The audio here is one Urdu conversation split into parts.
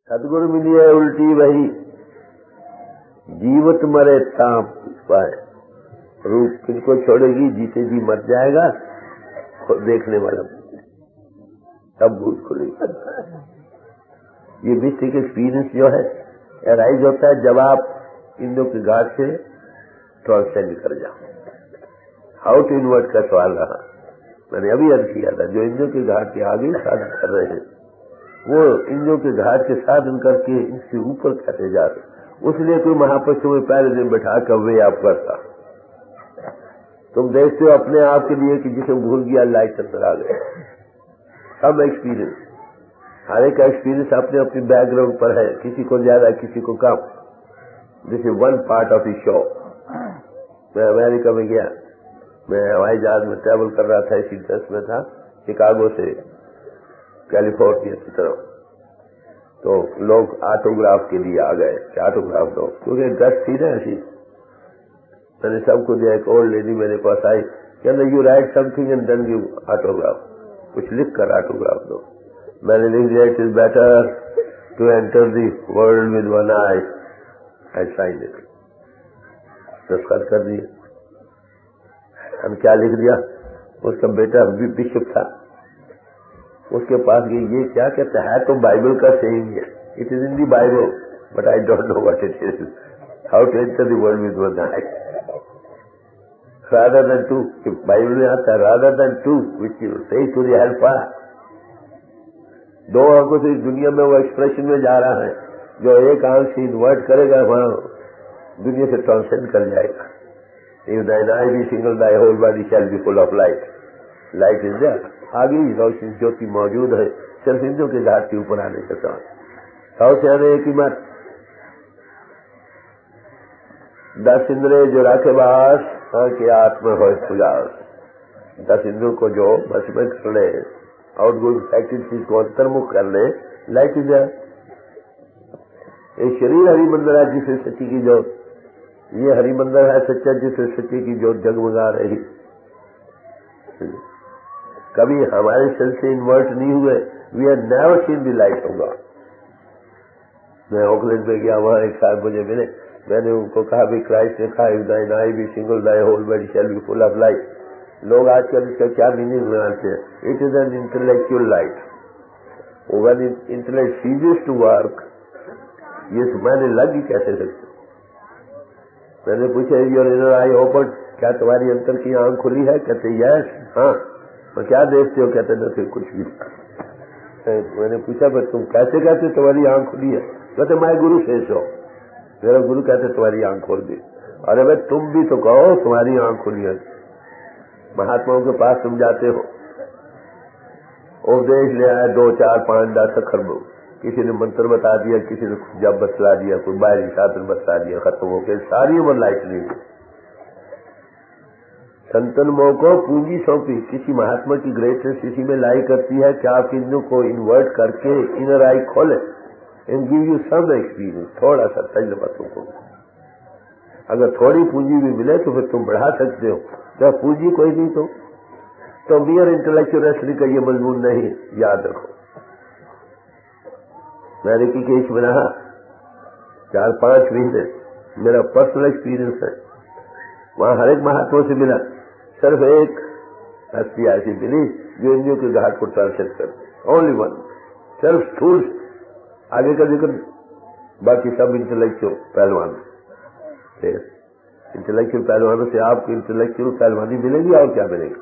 सतगुरु मिली है उल्टी वही, जीवत मरे ताप पाए। रूप किनको छोड़ेगी, जीते जी मर जाएगा, देखने वाला तब भूत खुलेगी। ये मिस्टिक एक्सपीरियंस जो है एराइज होता है जब आप इंद्रियों की घाट से ट्रांसेंड कर जाओ। हाउ टू इन्वर्ट का सवाल रहा, मैंने अभी अर्ज किया था। जो इंद्रियों की घाट के आगे साधन कर रहे हैं वो इंद्रियों के घाट के साधन करके इसके ऊपर कैसे जा रहे, उसलिए कोई महापुरुषों में पहले दिन बैठा कर वे आप करता। तुम देखते हो अपने आप के लिए कि जिसे भूल गया लाइट अंदर आ गया। सब एक्सपीरियंस, हर एक का एक्सपीरियंस अपने अपनी बैकग्राउंड पर है, किसी को ज्यादा किसी को कम। This is one part of the show. मैं अमेरिका में गया, मैं हवाई जहाज में ट्रैवल कर रहा था, इसी ड्रेस में था, शिकागो से कैलिफोर्निया की तरफ। तो लोग ऑटोग्राफ के लिए आ गए कि ऑटोग्राफ दो, क्योंकि ड्रेस थी ना ऐसी। मैंने सबको दिया। एक ओल्ड लेडी मेरे पास आई, कहते you write something and then give autograph, कुछ लिख कर ऑटोग्राफ दो। मैंने लिख दिया it is better to enter the world with one eye. I sign it, दस्तखत कर दिए। हम क्या लिख दिया, उसका बेटा बिशप था, उसके पास गई, ये क्या कहता है तो बाइबल का सेइंग है, it is in the Bible but I don't know what it is, how to enter the world with one eye rather than two. Bible में आता है rather than two which you say to the helper. दो आंखों से इस दुनिया में वो एक्सप्रेशन में जा रहा है, जो एक आंख से इन्वर्ट करेगा वहां दुनिया से ट्रांसेंड कर जाएगा। If thine eye be single, thy whole body shall be full of light. Light is there. आगे ही रोशनी ज्योति मौजूद है, सिर्फ इंद्रियों के घाट के ऊपर आने के साथ। सौ से आने की मत 10 इंद्रिय जो राखे बास के आत्मा हो खुलास। 10 इंद्रियों को जो बस में कर ले, आउटगोइंग एक्टिविटीज को अंतर्मुख कर ले, लाइट इज देयर। ये शरीर हरि मंदिर है जिसे सच्ची की ज्योत, ये हरि मंदिर है सच्चा जिसे सच्ची की ज्योत जगमगा रही। कभी हमारे सेल से इन्वर्ट नहीं हुए, we are never seen the light of God. मैं ओकलैंड में गया, वहां एक साहब मुझे मिले, मैंने उनको कहा भी क्राइस्ट ने कहा if thine eye be single thy whole body shall be full of light. लोग आजकल इसका क्या मीनिंग बनाते हैं, it is an intellectual light. When intellect ceases to work, ये मैंने लग ही कैसे सकते। मैंने पूछा योर इनर आई ओपन, क्या तुम्हारी अंतर की आंख खुली है? कहते यस। हाँ, तो क्या देखते हो? कहते नहीं कुछ भी। मैंने पूछा पर तुम कैसे कहते तुम्हारी आंख खुली है? कहते मैं गुरु शेष हो, मेरा गुरु कहते तुम्हारी आंख खोल दी। अरे भाई तुम भी तो कहो तुम्हारी आंख खुली है। महात्माओं के पास तुम जाते हो, उपदेश ले आए 2, 4, 5, 10 अखर, किसी ने मंत्र बता दिया, किसी ने जब बतला दिया, कोई बाहरी साधन बतला दिया, खत्म हो गए, सारी उम्र लाइट नहीं हुई। संतन मोह को पूंजी सौंपी। किसी महात्मा की ग्रेटनेस इसी में लाई करती है कि आप इंद्रियों को इन्वर्ट करके इनर आई खोले and give you some experience, थोड़ा सा तजुर्बा तुमको। अगर थोड़ी पूंजी भी मिले तो फिर तुम बढ़ा सकते हो, जब पूंजी कोई नहीं तो मियर इंटेलेक्चुअल रेस्टरी का ये मजमून नहीं, याद रखो। मैंने की केस में रहा 4-5 महीने, मेरा पर्सनल एक्सपीरियंस है। वहां हर एक महात्मा से मिला, सिर्फ एक हस्ती ऐसी मिली जो इंद्रियों के घाट को ट्रांसलेट कर, ओनली वन, सिर्फ स्थूल, आगे का जिक्र, बाकी सब इंटेलेक्चुअल पहलवान। इंटेलेक्चुअल पहलवानों से आपको इंटेलेक्चुअल पहलवानी मिलेगी और क्या मिलेगी।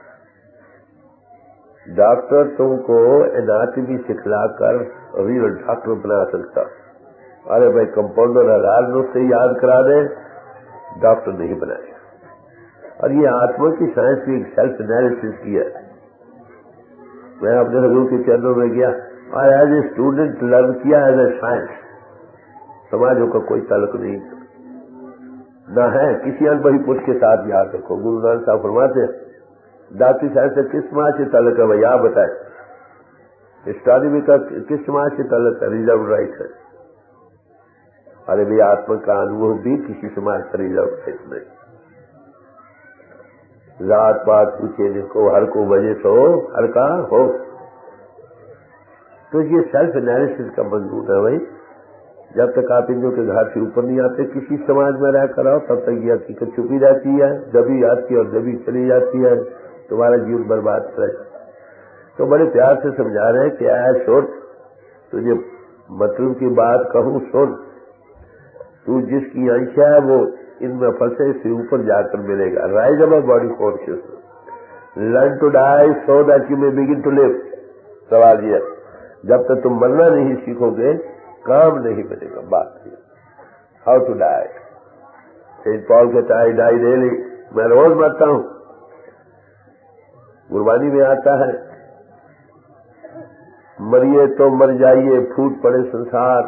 डॉक्टर तुमको एनाटॉमी सिखलाकर रियल डॉक्टर बना सकता। अरे भाई कंपाउंडर 1000 नुस्खे याद करा दे, डॉक्टर नहीं बनाएगा। और ये आत्मा की साइंस की एक सेल्फ एनालिसिस की है। मैं अपने हजूर के चरणों में गया और एज ए स्टूडेंट लर्न किया एज ए साइंस। समाजों का कोई ताल्लुक नहीं ना है किसी अनुभवी पुरुष के साथ। याद रखो, गुरु नानक साहब फरमाते हैं डॉक्टरी साइंस से किस समाज से ताल्लुक है भाई आप बताए। एस्ट्रोनॉमी का किस समाज से ताल्लुक है? रिजर्व राइट है। अरे भाई आत्मा का अनुभव भी किसी समाज का रिजर्व राइट नहीं। जात पात पूछे देखो, हर को वजह सो हर का हो। تو یہ سیلف انالیسس کا مضمون ہے بھائی. جب تک آپ ان کے گھر سے اوپر نہیں آتے کسی سماج میں رہ کر آؤ تب تک یہ حقیقت چھپی رہتی ہے. جبھی آتی ہے اور جبھی چلی جاتی ہے تمہارا جیون برباد کر. تو بڑے پیار سے سمجھا رہے ہیں کہ اے سن, تجھے مطلب کی بات کہوں سن, تو جس کی انشا ہے وہ ان میں پھنسے سے اوپر جا کر ملے گا. Rise above body conscious, learn to die so that you میں بگن ٹو لیو. سوال یہ جب تک تم مرنا نہیں سیکھو گے کام نہیں ملے گا. بات how to die. Saint Paul کہتا ہے ڈائی ڈیلی, میں روز مرتا ہوں. قربانی میں آتا ہے مریے تو مر جائیے پھوٹ پڑے سنسار,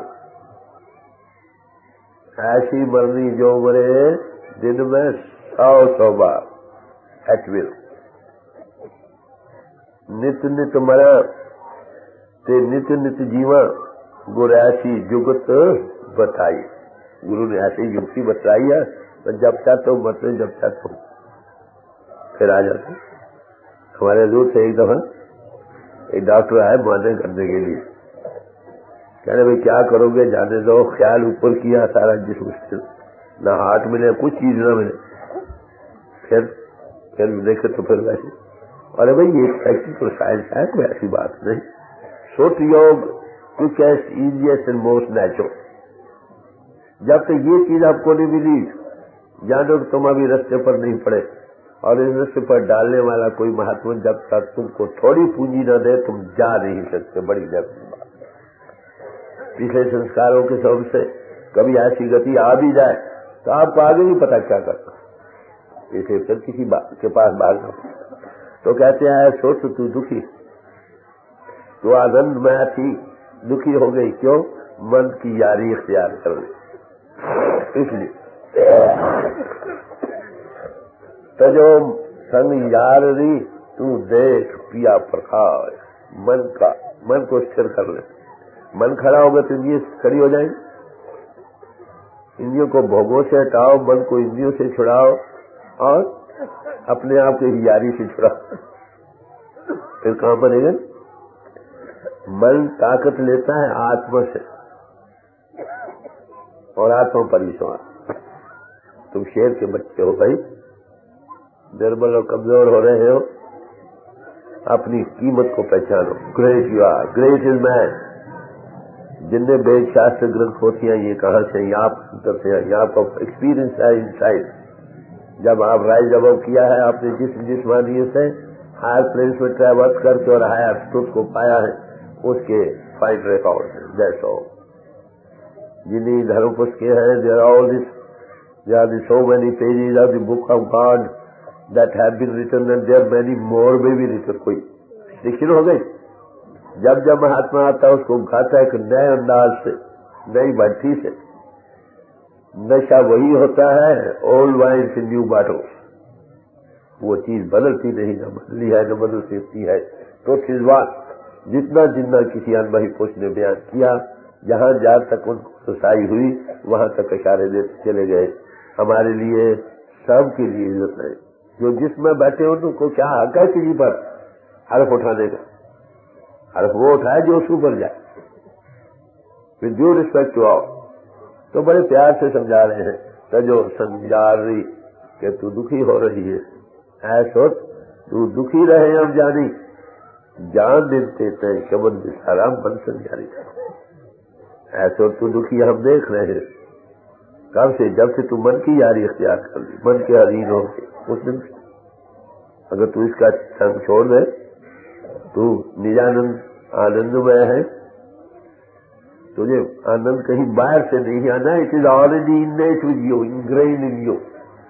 ایسی مرنی جو مرے دن میں 100 بار. ایٹ ول نت نت مرا تے نت نت جیواں گر ایسی جگت بتائی. گرو نے ایسی یوگتی بتائی ہے جب چاہتے ہو مرتے جب چاہتے ہو پھر آ جاتے. ہمارے حضور سے ایک دفعہ ایک ڈاکٹر آئے معائنے کرنے کے لیے. کہنے بھائی کیا کرو گے, جانے دو, خیال اوپر کیا سارا جسم نہ ہارٹ ملے کچھ چیز نہ ملے. پھر دیکھے تو پھر ویسے. ارے بھائی یہ پریکٹیکل سائنس ہے, کوئی ایسی بات نہیں. سوٹ یوگ کوکیسٹ ایزیسٹ اینڈ موسٹ نیچرل. جب تک یہ چیز آپ کو نہیں ملی جانو کہ تم ابھی رستے پر نہیں پڑے, اور اس رستے پر ڈالنے والا کوئی مہاتما جب تک تم کو تھوڑی پونجی نہ دے تم جا نہیں سکتے. بڑی بات. پچھلے سنسکاروں کے سبب سے کبھی ایسی گتی آ بھی جائے تو آپ کو آگے نہیں پتا کیا کرنا, اسے پھر کسی کے پاس بھاگنا. تو کہتے ہیں سوچ تو دکھی, تو آنند میں تھی دکھی ہو گئی, کیوں؟ من کی یاری اختیار کر لی. اس لیے تو جو سنگ یار ری تو دیکھ پیا پرکاش. من کو استھر کر لے. من کھڑا ہوگا تو اندیاں کھڑی ہو جائیں گی. اندیوں کو بھوگوں سے ہٹاؤ, من کو اندیوں سے چھڑاؤ اور اپنے آپ کو یاری سے چھڑاؤ, پھر کہاں بنے گا؟ من طاقت لیتا ہے آتما سے, اور آتما پر ہی سوار. تم شیر کے بچے ہو بھائی, نرمل اور کمزور ہو رہے ہو, اپنی قیمت کو پہچانو. Great you are, great is man. جن میں بے شاستر گرنتھ ہوتی ہیں یہ کہاں سے, یہاں سے ہیں, یہاں پر ایکسپیرئنس ہے انسائڈ. جب آپ رائز ابو کیا ہے آپ نے جسمانی سے ہائر پلیس میں ٹریورس کر کے اور ہائر ٹروتھ کو پایا ہے, اس کے فائن ریکارڈ جیسو جنہیں دھرم پستکیں ہیں. there are so many pages of the book of God that have been written and there are many more may be written. کوئی ریسٹرکشن ہو گئی. جب جب مہاتما آتا ہے اس کو کھاتا ہے کہ نئے انداز سے, نئی بھٹی سے. نشہ وہی ہوتا ہے, اولڈ وائن سے نیو باٹل. وہ چیز بدلتی نہیں, نہ بدلی ہے نہ بدل سکتی ہے. تو سزوان جتنا کسی انبہی پوچھ نے بیان کیا, جہاں جہاں تک ان کو رسائی ہوئی وہاں تک اشارے دیتے چلے گئے. ہمارے لیے سب کے لیے عزت ہے. جو جس میں بیٹھے ان کو کیا حق ہے کسی پر حرف اٹھانے کا؟ حرف وہ اٹھائے جو اس اوپر جائے. With due respect to all. تو بڑے پیار سے سمجھا رہے ہیں تو جو سمجھا رہی کہ تو دکھی ہو رہی ہے, ایسا تو دکھی رہے ہم جانی جان دیتے تھے شبد سارا من سمجھاری. ایسا تو دکھی ہم دیکھ رہے ہیں کب سے, جب سے تو من کی یاری اختیار کر لی, من کے ادھین ہو کے. اس دن اگر تو اس کا سنگ چھوڑ دے تو نجانند آنند میں ہے, تجھے آنند کہیں باہر سے نہیں آنا. It is already innate with you, ingrain in you.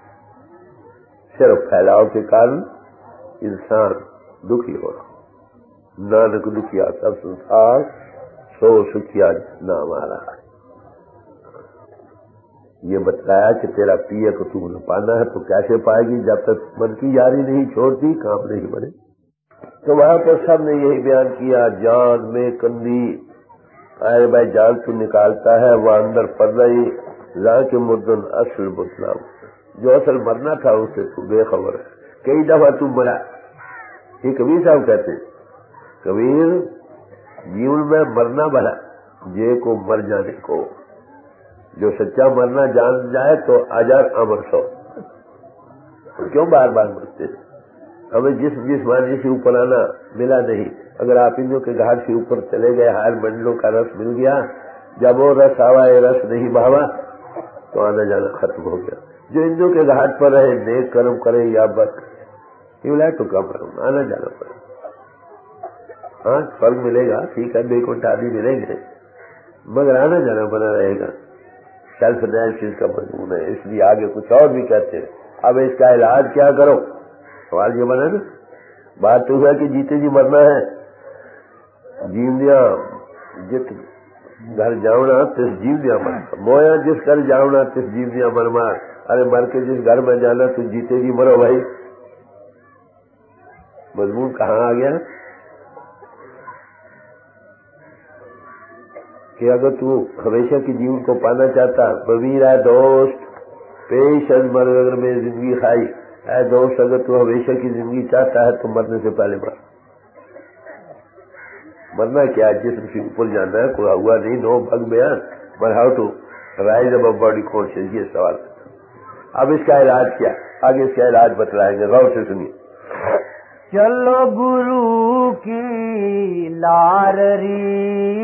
صرف پھیلاؤ کے کارن انسان دکھی ہو رہا. نانک دکھیا سب سنسار سو سکھیا نام آ رہا ہے. یہ بتلایا کہ تیرا پیے کو تو نہ پانا ہے تو کیسے پائے گی؟ جب تک من کی یاری نہیں چھوڑتی کام نہیں بنے. تو وہاں پر سب نے یہی بیان کیا, جان میں کندی. ارے بھائی جان تو نکالتا ہے وہ اندر پڑ رہی لا کے مردن اصل بدنام. جو اصل مرنا تھا اس سے تو بے خبر ہے. کئی دفعہ تو مرا. یہ کبیر صاحب کہتے ہیں, کبیر जीवन में मरना भला जे को मर जाने को, जो सच्चा मरना जान जाए तो अजर अमर सो। क्यों बार बार मरते? हमें जिस वाणी से ऊपर आना मिला नहीं। अगर आप इंद्रियों के घाट से ऊपर चले गए, हायर मंडलों का रस मिल गया, जब वो रस आवा ये रस नहीं भावा तो आना जाना खत्म हो गया। जो इंद्रियों के घाट पर रहे, नेक कर्म करे या बद, ये तो कम आना जाना पड़े। हाँ, फल मिलेगा, ठीक है, बेकुंठ आदि मिलेंगे, मगर आना जाना बना रहेगा। सेल्फ एनालिसिस का मजमून है, इसलिए आगे कुछ और भी कहते हैं। अब इसका इलाज क्या करो? सवाल ये बना ना, बात तो है कि जीते जी मरना है। जीवनिया जित घर जावना तिस जीवनिया मर, मोया जिस घर जावना तिस जीवनिया मर मार। अरे मर के जिस घर में जाना तो जीते जी मरो भाई। मजमून कहाँ आ गया कि अगर तू हमेशा के जीवन को पाना चाहता, बवीरा दोस्त पेश मरगर में जिंदगी खाई, ऐ दोस्त अगर तू हमेशा की जिंदगी चाहता है तो मरने से पहले मर। मरना क्या, जिस्म से ऊपर जाना है, कोई हुआ नहीं, नो भग बयान, but how to rise above body conscious, ये सवाल। अब इसका इलाज क्या? आगे इसका इलाज बतलाएंगे, गौर से सुनिए। चलो गुरु की लाररी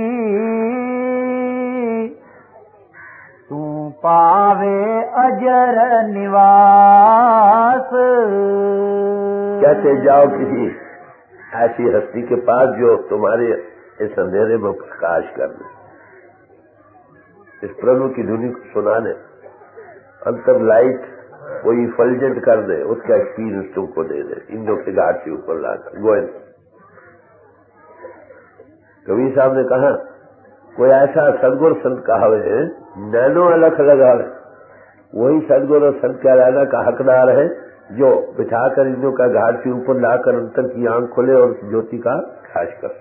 तू पावे अजर निवास। कहते जाओ किसी ऐसी हस्ती के पास जो तुम्हारे इस अंधेरे में प्रकाश कर दे, इस प्रभु की धुनी को सुना दे, अंतर लाइट कोई फलजेंट कर दे, उसका एक्सपीरियंस तुमको दे दे, इंद्रों के घाट से ऊपर लाकर। गोयल कबीर साहब ने कहा, कोई ऐसा सदगुरु संत कहावे नैनो अलख लगावे, वही सदगुरु और संत कहलाना का हकदार है जो बिठाकर इंद्रों का घाट से ऊपर लाकर अंतर की आंख खोले और उस ज्योति का प्रकाश कर।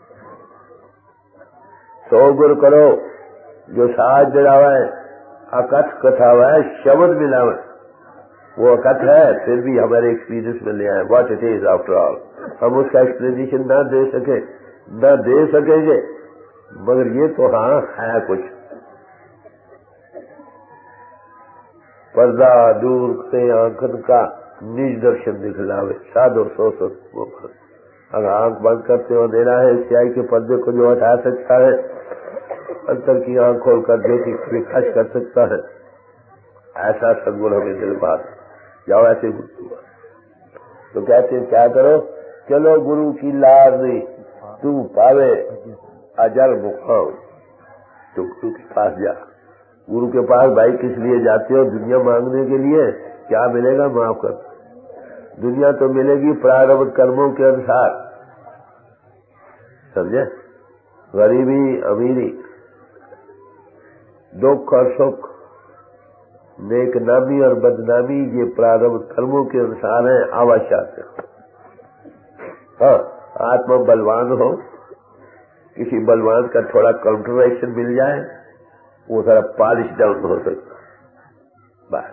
सो गुरु करो जो साज जड़ावे, अकथ कथावे, शब्द मिलावे। वो अकथ है, फिर भी हमारे एक्सपीरियंस में ले आए, what it is after all. हम उसका एक्सप्लेनेशन न दे सकेंगे, मगर ये तो हाँ है कुछ। पर्दा दूर से आंखन का निज दर्शन दिखलावे, साधो सो अगर आंख बंद करते हो देना है, स्याही के पर्दे को जो हटा सकता है, अंतर की आंख खोलकर ज्योति प्रकाश कर सकता है, ऐसा सदगुरु हमें दिल बात। जाओ ऐसे गुरु तो कहते हैं क्या करो? चलो गुरु की लारनी तू पावे अजर मुकाम। तो गुरु के पास जा। गुरु के पास भाई किस लिए जाते हो? दुनिया मांगने के लिए। क्या मिलेगा? माफ कर। दुनिया तो मिलेगी प्रारब्ध कर्मों के अनुसार, समझे? गरीबी अमीरी, दुख और सुख, नेक नामी और बदनामी, ये प्रारब्ध कर्मों के अनुसार है, आवश्यक। हाँ, आत्मा बलवान हो, किसी बलवान का थोड़ा काउंटरेक्शन मिल जाए, वो थोड़ा पॉलिश डाउन हो सकता, बस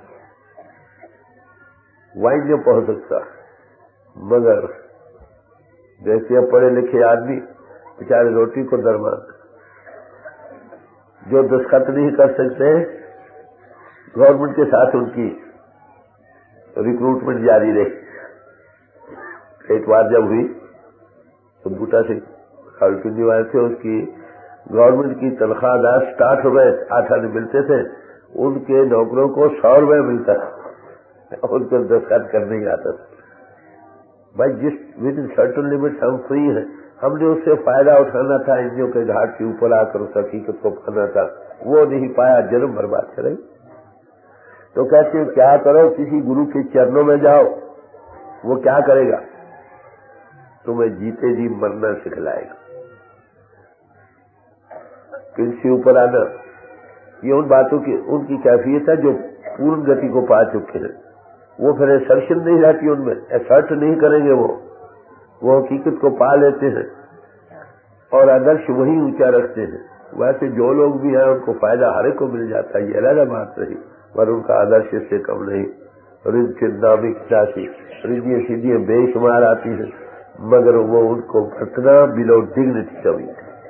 वाइंड अप हो सकता। मगर देखिए पढ़े लिखे आदमी बेचारे रोटी को दरमान, जो दस्तखत नहीं कर सकते, गवर्नमेंट के साथ उनकी रिक्रूटमेंट जारी रही। एक बार जब हुई तो बूटा से खालपिंडी वाले थे, उसकी गवर्नमेंट की तनख्वाहदार स्टार्ट हो गए, 8 आने मिलते थे, उनके नौकरों को 100 रुपये मिलता था, उनको दस्तखत करने ही आता था। भाई जिस विद इन सर्टन लिमिट हम फ्री हैं, हमने उससे फायदा उठाना था, इंद्रियों के घाट के ऊपर आकर उस हकीकत को पाना था, वो नहीं पाया, जन्म बर्बाद करे। तो कहते हैं क्या करो? किसी गुरु के चरणों में जाओ, वो क्या करेगा? तुम्हें जीते जी मरना सिखलाएगा, फिर से ऊपर आना। ये उन बातों की उनकी कैफियत है जो पूर्ण गति को पा चुके हैं। वो फिर एसर्शन नहीं रहती उनमें, एसर्ट नहीं करेंगे, वो हकीकत को पा लेते हैं और आदर्श वही ऊंचा रखते हैं। वैसे जो लोग भी हैं उनको फायदा हर एक को मिल जाता है, ये अलग बात रही, पर उनका आदर्श इससे कम नहीं। रिज चिंतामी राशि रिजियां सीधियां बेशुमार आती है, मगर वो उनको बरतना बिलो डिग्निटी कभी।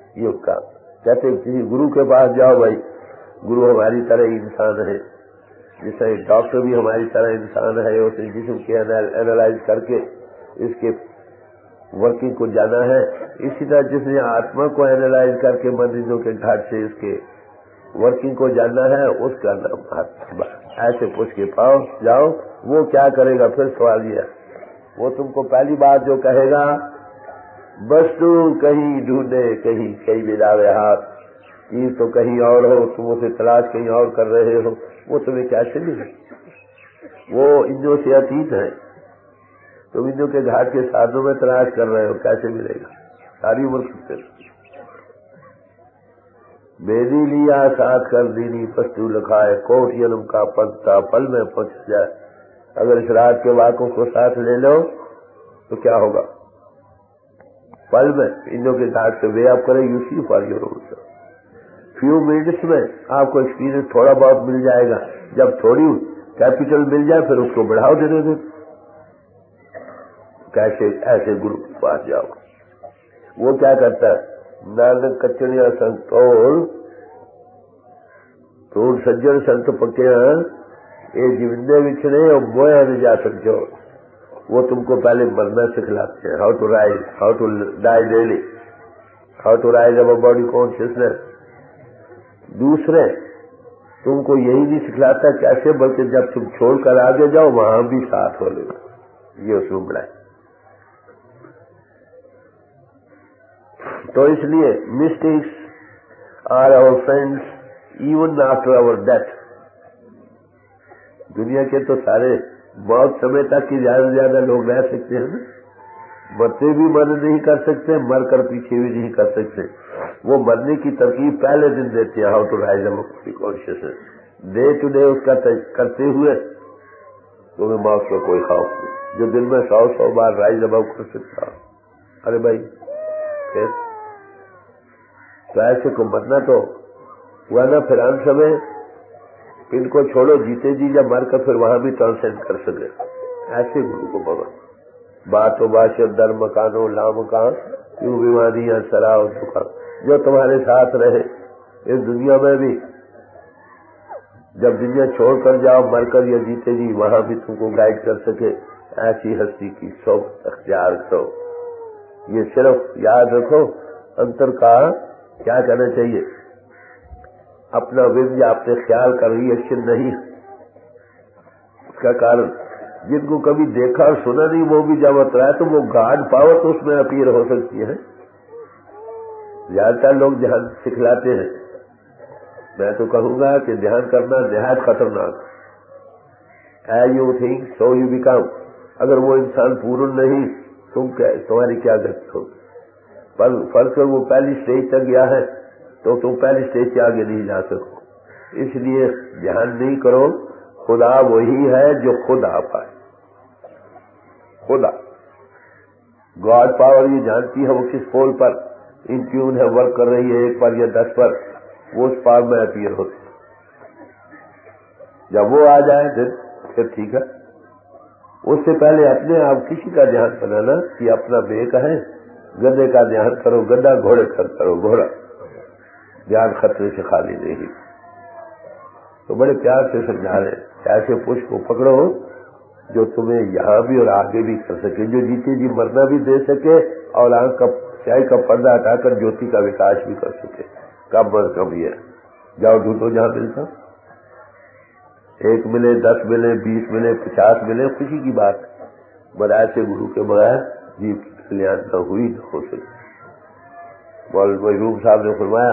یہ اس کا کہتے کسی گرو کے پاس جاؤ بھائی، گرو ہماری طرح انسان ہے، جیسے ڈاکٹر بھی ہماری طرح انسان ہے، اسے جسم کے اینالائز کر کے اس کے ورکنگ کو جانا ہے، اسی طرح جس نے آتما کو اینالائز کر کے مریضوں کے گھاٹ سے اس کے ورکنگ کو جاننا ہے، اس کا نام ایسے پوچھ کے پاؤ جاؤ، وہ کیا کرے گا؟ پھر سوال یہ، وہ تم کو پہلی بات جو کہے گا، بس تو کہیں ڈھونڈے کہیں ملاوے ہاتھ، چیز تو کہیں اور ہو، تم اسے تلاش کہیں اور کر رہے ہو، وہ تمہیں کیسے ملے؟ وہ انجوں سے عتیت ہے، تم انجوں کے گھاٹ کے ساتھوں میں تلاش کر رہے ہو، کیسے ملے گا؟ ساری عمر کرتے میری لیا ساتھ کر دینی پستو لکھائے، کوٹ ینم کا پلتا پل میں پہنچ جائے۔ اگر اس رات کے واقعوں کو ساتھ لے لو تو کیا ہوگا؟ پل میں انجوں کے گھاٹ سے وے آپ کرے، you see for your own few minutes میں آپ کو ایکسپیرئنس تھوڑا بہت مل جائے گا۔ جب تھوڑی کیپٹل مل جائے پھر اس کو بڑھاؤ دینے دیں۔ کیسے ایسے گرو کے پاس جاؤ، وہ کیا کرتا ہے؟ نانک کچڑیاں سنتول تو سجن سنت پکیا یہ جیندے بچھڑے اور بویا نہیں جا سکتے، وہ تم کو پہلے مرنا سکھلاتے ہیں، how to rise, how to die daily, how to rise above body consciousness. دوسرے تم کو یہی نہیں سکھلاتا کیسے، بلکہ جب تم چھوڑ کر آگے جاؤ وہاں بھی ساتھ ہو لے گا، یہ اس میں بڑھائے۔ تو اس لیے mistakes are our friends even after our death. دنیا کے تو سارے بہت سمے تک کی زیادہ سے زیادہ لوگ رہ سکتے ہیں نا، مرتے بھی مدد نہیں کر سکتے، مر کر پیچھے بھی نہیں کر سکتے۔ وہ مرنے کی ترکیب پہلے دن دیتے ہیں، how to rise above consciousness, day to day اس کا کرتے ہوئے تمہیں موت کا کوئی خوف نہیں۔ جو دن میں 100 بار رائز اب کر سکتا، ارے بھائی تو ایسے کو مرنا تو ہوا نا فران سمے، ان کو چھوڑو جیتے جی جب مر کر پھر وہاں بھی ٹرانسینڈ کر سکے، ایسے گرو کو بابا بات و باشد در مکانوں لامکان کیوں بیماریاں سراؤ دکان، جو تمہارے ساتھ رہے اس دنیا میں بھی، جب دنیا چھوڑ کر جاؤ مر کر یا جیتے جی وہاں بھی تم کو گائیڈ کر سکے، ایسی ہستی کی صحبت اختیار کرو۔ یہ صرف یاد رکھو، انتر کا کیا کرنا چاہیے، اپنا ود یا اپنے خیال کا ریئیکشن نہیں۔ اس کا کارن جن کو کبھی دیکھا اور سنا نہیں وہ بھی جب اترائے تو وہ گاڈ پاور تو اس میں اپیئر ہو سکتی ہے۔ زیادہ تر لوگ دھیان سکھلاتے ہیں، میں تو کہوں گا کہ دھیان کرنا نہایت خطرناک، as you think so you become. اگر وہ انسان پورن نہیں تمہاری کیا گتی ہوگی؟ پر فرض کر وہ پہلی سٹیج تک گیا ہے تو تم پہلی سٹیج سے آگے نہیں جا سکو، اس لیے دھیان نہیں کرو۔ خدا وہی ہے جو خود آ پائے، خدا گاڈ پاور یہ جانتی ہے وہ کس پول پر ان ٹیون ہے، ورک کر رہی ہے، 1 پر یا 10 پر، وہ اس پار میں اپیئر ہوتی۔ جب وہ آ جائے پھر ٹھیک ہے، اس سے پہلے اپنے آپ کسی کا دھیان بنانا کہ اپنا بیک ہے، گدے کا دھیان کرو، گدا گھوڑے کا کرو گھوڑا، دھیان خطرے سے خالی نہیں۔ تو بڑے پیار سے سمجھا رہے ایسے پش کو پکڑو جو تمہیں یہاں بھی اور آگے بھی کر سکے، جو جیتے جی مرنا بھی دے سکے اور آنکھ کا سیاہی کا پردہ ہٹا کر جوتی کا وکاس بھی کر سکے۔ کم از کم یہ جاؤ ڈھونڈو جہاں ملتا، 1 ملے 10 ملے 20 ملے 50 ملے خوشی کی بات، بڑا ایسے گرو کے بغیر جیو کی کلیان نہ ہوئی نہ ہو سکتی۔ مولانا محبوب صاحب نے فرمایا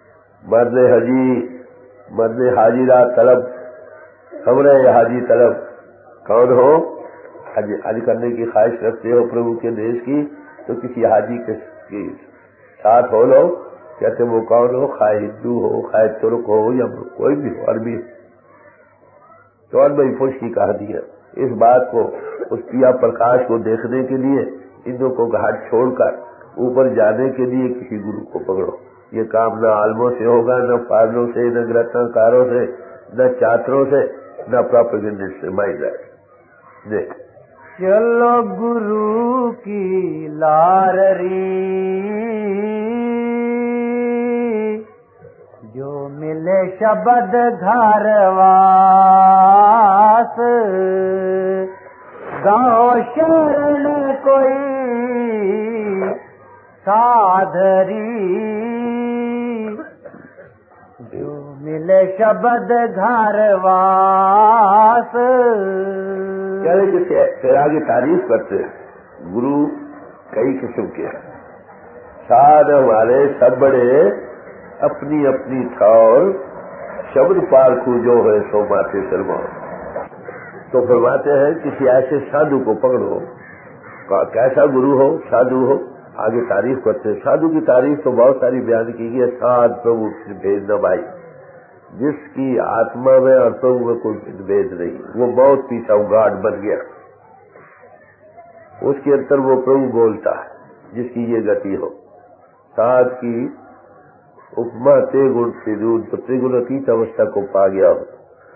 مرد حاجی را طلب ہمرے حاجی طلب، کون ہو حج کرنے کی خواہش رکھتے ہو پربھو کے دیش کی تو کسی حاجی کے ساتھ ہو لو، کہتے وہ کون ہو، خواہ ہندو ہو خواہ ترک ہو یا کوئی بھی ہو، عربی تو اور بڑی خوش کی کہانی ہے۔ اس بات کو اس پیا پرکاش کو دیکھنے کے لیے انوں کو گھاٹ چھوڑ کر اوپر جانے کے لیے کسی گرو کو پکڑو۔ یہ کام نہ عالموں سے ہوگا، نہ فاضلوں سے، نہ گرتنا کاروں سے، نہ چاتروں سے، نہ پروپیگنڈسٹ سے، مائی ڈیڈ دیکھ چلو گرو کی لارری جو ملے شبد گھرواس گاؤں شہر میں کوئی سادھری جو ملے شبد گھرواس. پھر آگے تعریف کرتے ہیں. گرو کئی قسم کے ہیں. ساد ہمارے سب بڑے اپنی اپنی ٹھور شبد پارکھو جو ہے سو ماتے سلماؤ. تو فرماتے ہیں کسی ایسے سادھو کو پکڑو. کیسا گرو ہو سادھو ہو. آگے تعریف کرتے ہیں. سادھو کی تعریف تو بہت ساری بیان کی گئی ہے. سادھ پربھو بھید نہ بھائی. جس کی آتما میں اور پربھو میں کوئی بھید نہیں. وہ بہت پیسا گاڈ بن گیا. اس کے اندر وہ پربھو بولتا ہے جس کی یہ گتی ہو. ساتھ کی اپما تے گن سے دور تو ترگنتیت اوستھا کو پا گیا ہو.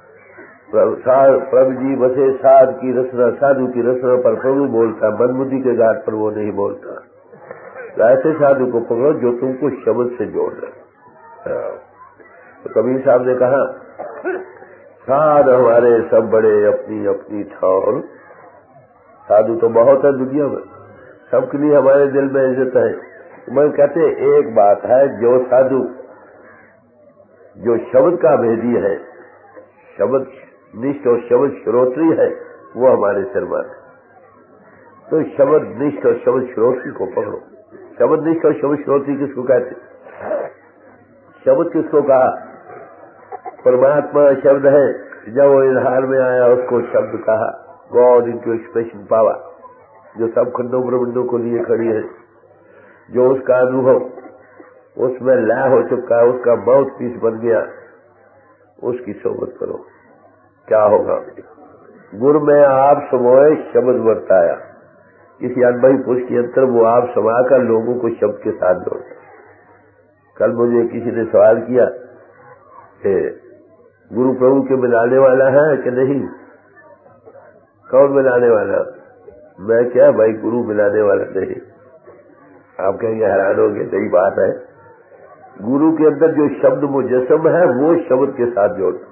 پربھ جی بسے سادھ کی رسنا سادھو کی رسنا پر پربھو بولتا ہے. من بدھی کے گھاٹ پر وہ نہیں بولتا. تو ایسے سادھو کو پکڑو جو تم کو شبد سے جوڑ رہے. تو کبیر صاحب نے کہا سادھ ہمارے سب بڑے اپنی اپنی ٹھور. سادھو تو بہت ہے دنیا میں. سب کے لیے ہمارے دل میں عزت ہے. میں کہتے ایک بات ہے جو سادھو جو شبد کا بھیدی ہے شبد نشٹ اور شبد شروتری ہے وہ ہمارے سرمان ہے. تو شبد نشٹ اور شبد شروتری کو پکڑو. شبد نشٹ اور شبد شروتری کس کو کہتے؟ شبد کس کو کہا؟ پرماتما شبد ہے. جب وہ اظہار میں آیا اس کو شبد کہا. God into expression power جو سب کھنڈوں برمنڈوں کو لیے کھڑی ہے. جو اس کا انوبھو اس میں لے ہو چکا ہے. اس کا ماؤتھ پیس بن گیا. اس کی صحبت کرو. کیا ہوگا؟ گر میں آپ سموئے شبد برتایا. کسی انبھئی پوش کے اندر وہ آپ سما کر لوگوں کو شبد کے ساتھ جوڑتا. کل مجھے کسی نے سوال کیا کہ گرو پربھو کے ملانے والا ہے کہ نہیں؟ کون ملانے والا؟ میں کیا بھائی گرو ملانے والا نہیں. آپ کہیں گے حیران ہو گئے. صحیح بات ہے. گرو کے اندر جو شبد مجسم ہے وہ شبد کے ساتھ جوڑتا.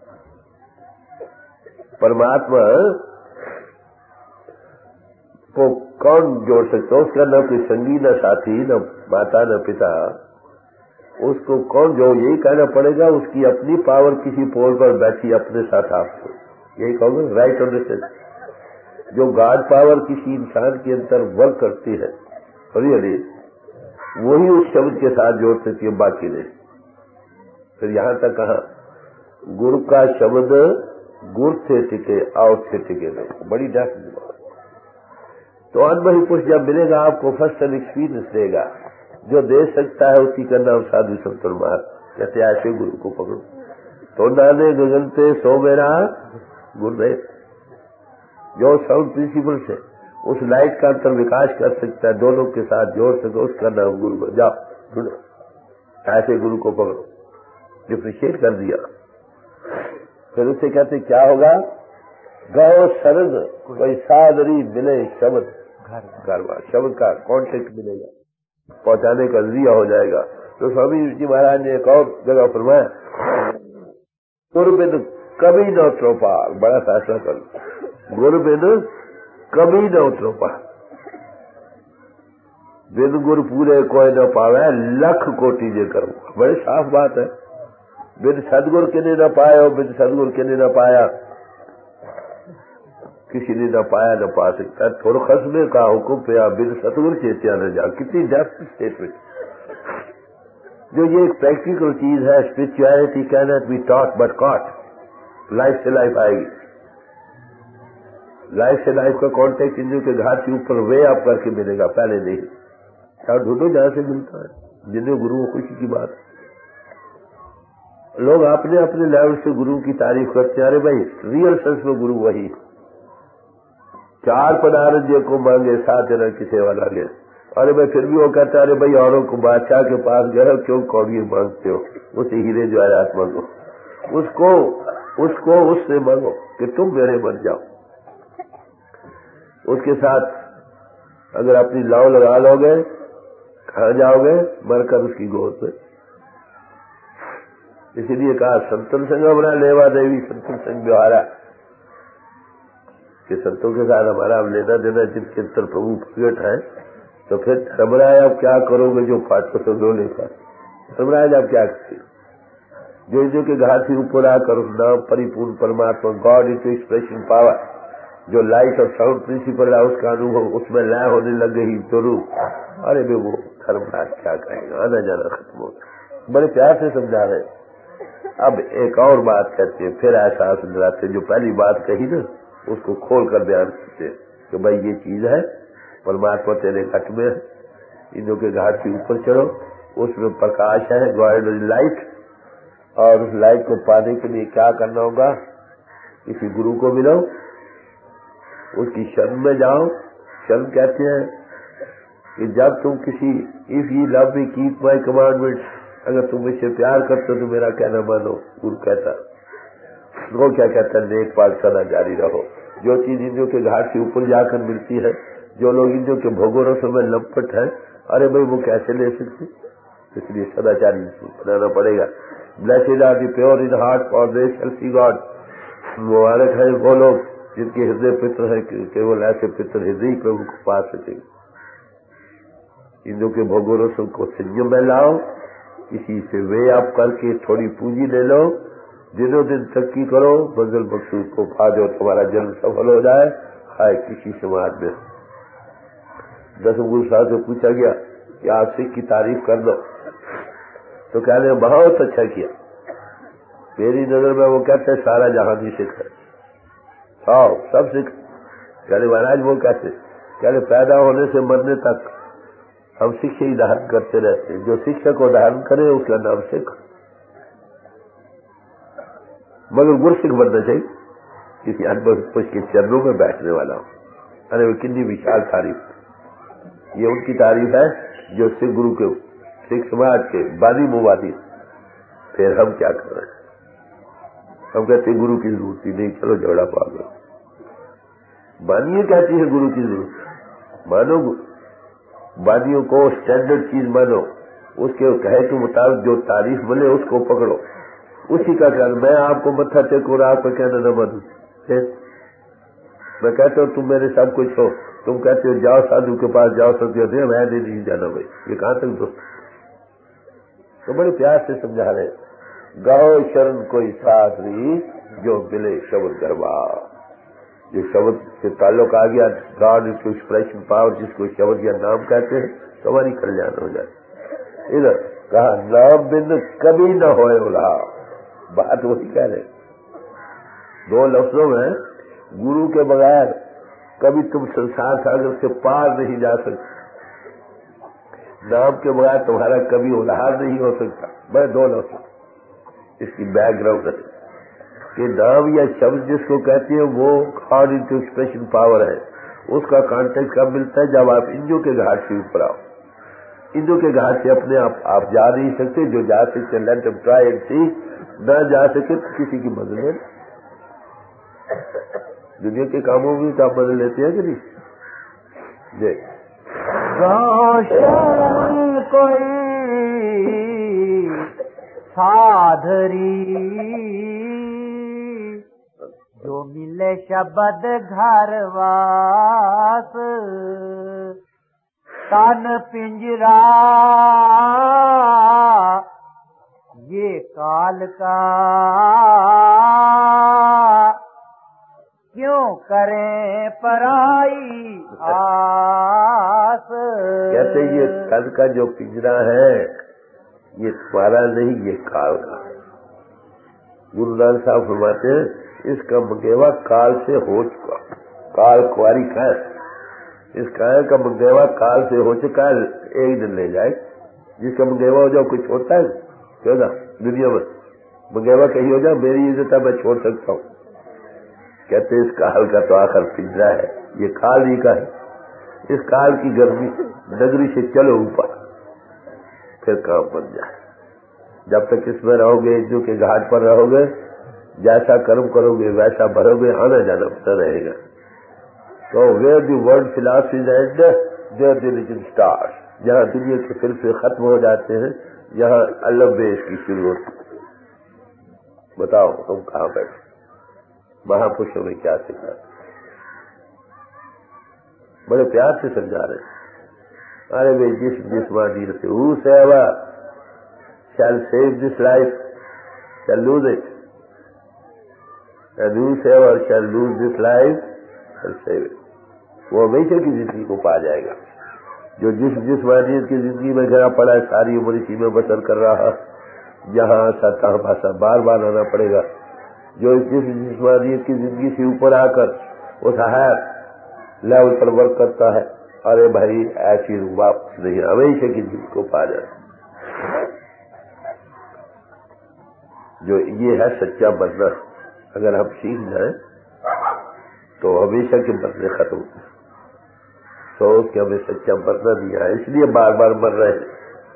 پرماتما کو کون جوڑ سکتا؟ اس کا نہ کوئی سنگی نہ ساتھی نہ ماتا نہ پتا. اس کو کون جو یہی کہنا پڑے گا اس کی اپنی پاور کسی پول پر بیٹھی اپنے ساتھ آپ کو یہی کہوں گا رائٹ انڈرسٹینڈ. جو گاڈ پاور کسی انسان کے اندر ورک کرتی ہے ریئلی وہی اس شبد کے ساتھ جوڑ سکتی ہے باقی نہیں. پھر یہاں تک کہا گر کا شبد گر سے ٹکے آؤٹ سے ٹکے نہیں. بڑی ڈاک بات. تو انبھئی پوش جب ملے گا آپ کو فرسٹ ایکسپیرئنس دے گا. جو دے سکتا ہے اسی کا نام سادھو ستر مار. کہتے ایسے گرو کو پکڑو. تو نانے گگن پہ سو میرا گر رہے. جو ساؤنڈ پرنسپل سے اس لائٹ کا انتر وکاس کر سکتا ہے دونوں کے ساتھ جوڑ سکو اس کا نام گرو. جاؤ ڈھونڈو ایسے گرو کو پکڑو. ڈفریشیٹ کر دیا. پھر اسے کہتے کیا ہوگا؟ گو سرد کوئی سادری ملے شبد گھر شبد کا کانٹیکٹ ملے گا پہنچانے کا ذریعہ ہو جائے گا. تو سوامی جی مہاراج نے ایک اور جگہ فرمایا گر بن کبھی نہ اترو پار. بڑا فیصلہ کر لو. گر بن کبھی نہ اترو پار. بن گر پورے کوئی نہ پاوے لکھ کوٹی جے کروں. بڑی صاف بات ہے. بن سدگر کے نے نہ پائے اور بن سدگر کے نے نہ پایا کسی نے نہ پایا نہ پا سکتا. تھوڑا خصبے کا حکم پہ بن ستگر چیتیا نہ جا. کتنی ڈیپتھ اسٹیٹمنٹ. جو یہ ایک پریکٹیکل چیز ہے. Spirituality cannot be taught but caught. Life سے لائف آئے گی. لائف سے لائف کا کانٹیکٹ ان کے گھاٹ کے اوپر وے اپ کر کے ملے گا. پہلے نہیں. ڈھونڈو جہاں سے ملتا ہے. جنہیں گرو خوشی کی بات. لوگ اپنے اپنے لیول سے گرو کی تعریف کرتے ہیں. ارے بھائی ریئل سینس میں گرو وہی. چار پدارت جے کو مانگے ساتھ نہ کسی والا لے. ارے بھائی پھر بھی وہ کہتا ہے ارے بھائی اوروں کو بادشاہ کے پاس گئے کیوں کوڑی مانگتے ہو؟ اسے ہیرے جو آیات مانگو. اس کو اس سے مانگو کہ تم میرے بن جاؤ. اس کے ساتھ اگر اپنی لاؤ لگا لو گے کہاں جاؤ گے؟ مر کر اس کی گود میں. اسی لیے کہا سنتن سنگ ہمارا لیوا دیوی سنتن سنگ ویوہارا، کہ سنتوں کے ساتھ ہمارا اب لینا دینا جن کے اندر پربھو پرگٹ ہے، تو پھر دھرمراج آپ کیا کرو گے جو پاٹوں سے دو لے کر؟ دھرمراج آپ کیا کرتے جو کہ گھاٹ سے اوپر آ کر اس نام پریپورن پرماتما گاڈ انٹو ایکسپریشن پاور جو لائٹ اور ساؤنڈ پرنسپل ہے اس کا انوبھو اس میں لے ہونے لگ گئی تو روح، ارے بھائی وہ دھرمراج کیا کہے گا، آنا جانا ختم ہو گیا، بڑے پیار سے سمجھا رہے ہیں۔ اب ایک اور بات کہتے ہیں، پھر احساس دلاتے ہیں، جو پہلی بات کہی نا اس کو کھول کر بیان کرتے ہیں کہ بھائی یہ چیز ہے، پرماتما تیرے گھٹ میں ہے، انوں کے گھاٹ کے اوپر چڑھو، اس میں پرکاش ہے، گاڈ لائٹ، اور اس لائٹ کو پانے کے لیے کیا کرنا ہوگا؟ کسی گرو کو ملو، اس کی شرن میں جاؤ۔ شرن کہتے ہیں کہ جب تم کسی if you love me keep my commandments, اگر تم مجھ سے پیار کرتے ہو تو میرا کہنا مانو۔ گرو کہتا وہ کیا کہتا ہے؟ نیک پاک سدا جاری رہو۔ جو چیز انجوں کے گھاٹ سے اوپر جا کر ملتی ہے، جو لوگ انجوں کے بھوگوں رسوں میں لپٹ ہیں، ارے بھائی وہ کیسے لے سکتے؟ اس لیے سدا چاری بنانا پڑے گا۔ Blessed are the pure in heart for they shall see God, مبارک ہے وہ لوگ جن کے ہردے پتر ہیں، کیول ایسے پتر ہردے پہ ان کو پا سکیں گے۔ انجوں کے بھوگوں رسوں کو سنجم میں لاؤ، کسی سے وے اپ کر کے تھوڑی پونجی لے لو، دنوں دن ترقی کرو، منزل مقصود کو پا جو تمہارا جنم سفل ہو جائے۔ ہائے کسی سماج میں 10 گرو صاحب سے پوچھا گیا کہ آپ سکھ کی تعریف کر دو، تو کہہ رہے بہت اچھا کیا، میری نظر میں وہ کہتے ہیں سارا جہان ہی سکھ ہے، سب سکھ۔ کہہ رہے مہاراج وہ کہتے، کہہ رہے پیدا ہونے سے مرنے تک ہم شکشا ہی دھارن کرتے رہتے ہیں، جو شکشا کو دھارن کرے اس کا نام سکھ، مگر گرسکھ بننا چاہیے، کسی انبر پوش کے چرنوں میں بیٹھنے والا ہو۔ ارے وہ کتنی وشال تعریف، یہ ان کی تعریف ہے جو سکھ گرو کے سکھ سماج کے بانی مبادی۔ پھر ہم کیا کر رہے ہیں؟ ہم کہتے ہیں گرو کی ضرورت ہی نہیں، چلو جھگڑا پا گئے۔ بانیاں کہتی ہے گرو کی ضرورت، مانو بانیوں کو اسٹینڈرڈ چیز مانو، اس کے کہے کے مطابق جو تعریف ملے اس کو پکڑو، اسی کا کہنا۔ میں آپ کو متھا ٹیکو اور آپ کا کہنا نہ مانوں، میں کہتا ہوں تم میرے سب کچھ ہو، تم کہتے ہو جاؤ سادھو کے پاس جاؤ، سب کہتے ہیں میں نہیں جانا بھائی، یہ کہاں تک دوست؟ تو بڑے پیار سے سمجھا رہے، گاؤ شرن کوئی ساتھ نہیں جو ملے شبد گربا۔ جو شبد سے تعلق آ گیا گاڈ انٹو ایکسپریشن پاور، جس کو شبد یا نام کہتے ہیں، تو ہماری کلیان ہو جائے۔ ادھر کہا نام بن کبھی نہ ہوئے اولہا، بات وہی کہہ رہے، دو لفظوں میں گرو کے بغیر کبھی تم سنسار ساگر سے پار نہیں جا سکتے، نام کے بغیر تمہارا کبھی الہار نہیں ہو سکتا۔ بڑے دو لفظ اس کی بیک گراؤنڈ ہے کہ نام یا شبد جس کو کہتے ہیں وہ گاڈ انٹو ایکسپریشن پاور ہے، اس کا کانٹیکٹ کب ملتا ہے؟ جب آپ انجو کے گھاٹ سے اوپر آؤ۔ انجو کے گھاٹ سے اپنے آپ جا نہیں سکتے، جو جا سکتے let them try and see, نہ جا سکے تو کسی کی مدد لیں۔ دنیا کے کاموں میں تو آپ مدد لیتے ہیں کہ نہیں؟ جی روشن کوئی سادھری جو ملے شبد گھر واس، تن پنجرا یہ کال کا کیوں کریں پرائی آس۔ کہتے یہ تن کا جو پنجرا ہے یہ تمہارا نہیں، یہ کال کا۔ گرو نانک صاحب فرماتے ہیں اس کا منگیوا کال سے ہو چکا، کال کواری کا ہے، اس کائر کا منگیوا کال سے ہو چکا ہے، ایک دن لے جائے۔ جس کا منگیوا ہو جاؤ کوئی چھوڑتا ہے کیوں نہ؟ دنیا میں منگیوا کہیں ہو جاؤ میری عزت ہے میں چھوڑ سکتا ہوں۔ کہتے اس کال کا تو آخر پنجرا ہے، یہ کال ہی کا ہے۔ اس کال کی گرمی نگری سے چلو اوپر، پھر کام بن جائے۔ جب تک اس میں رہو گے، جو کے گھاٹ پر رہو گے، جیسا کرم کرو گے ویسا بھرو گے، آنا جانا پتا رہے گا۔ تو where the world philosophies and their religion start, جہاں دنیا کے فلسفے ختم ہو جاتے ہیں، یہاں اللہ بیس کی شروع ہوتی ہے۔ بتاؤ تم کہاں بیٹھے؟ مہاپرشوں میں کیا سکھا؟ بڑے پیار سے سمجھا رہے ہیں. ارے بھائی جسمانیت سے whosoever shall save this life shall lose it, and whosoever shall lose this life shall save it. وہ ہمیشہ کی زندگی کو پا جائے گا. جو جسمانیت کی زندگی میں گھرا پڑا ہے ساری عمر اسی میں بسر کر رہا، جہاں سا تہاں پاسا بار بار آنا پڑے گا. جو جسمانیت کی زندگی سے اوپر آ کر اس ہائر لیول پر ورک کرتا ہے، ارے بھائی ایسی واپس نہیں، ہمیشہ کی زندگی کو پا جاتا. جو یہ ہے سچا مرنا، اگر ہم سیکھ جائیں تو ہمیشہ کے مرنے ختم ہوتے. سوچ کہ ہمیں سچا مرنا دیا ہے، اس لیے بار بار مر رہے ہیں.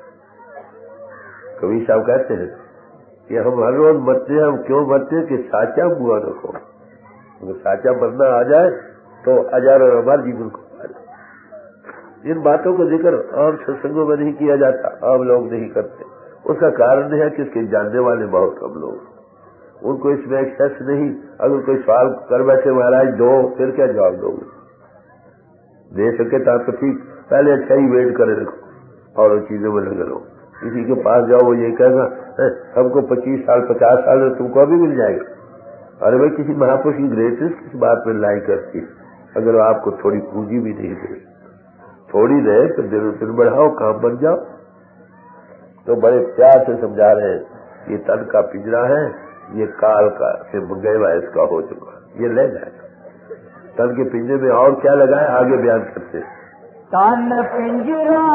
کبھی صاحب کہتے ہیں کہ ہم ہر روز مرتے ہیں. ہم کیوں مرتے ہیں؟ کہ ساچا بوا رکھو. اگر ساچا مرنا آ جائے تو اجار اور ہمارے جیون کو پا جائے. ان باتوں کا ذکر عام ستسنگوں میں نہیں کیا جاتا، عام لوگ نہیں کرتے. اس کا کارن ہے کہ اس کے جاننے والے بہت کم لوگ، ان کو اس میں ایکسیس نہیں. اگر کوئی سوال کر بیٹھے مہاراج دو، پھر کیا جواب دو گے؟ دے سکے تو آپ کو ٹھیک، پہلے اچھا ہی ویٹ کرے رکھو اور ان چیزوں میں لگے رہو. کسی کے پاس جاؤ وہ یہ کہے گا ہم کو 25 سال 50 سال میں تم کو ابھی مل جائے گا. ارے بھائی کسی مہاپرش کی گریسز کس بات میں لائی کرتی ہے؟ اگر آپ کو تھوڑی پونجی بھی نہیں دے، تھوڑی دے تو دن بڑھاؤ، کام بن جاؤ. تو بڑے پیار سے سمجھا رہے ہیں یہ تن کا پنجرا ہے، یہ کال کا سے گئے اس کا ہو چکا، یہ لے جائے گا. تن کے پنجرے میں اور کیا لگا ہے آگے بیان کرتے ہیں. تن پنجرا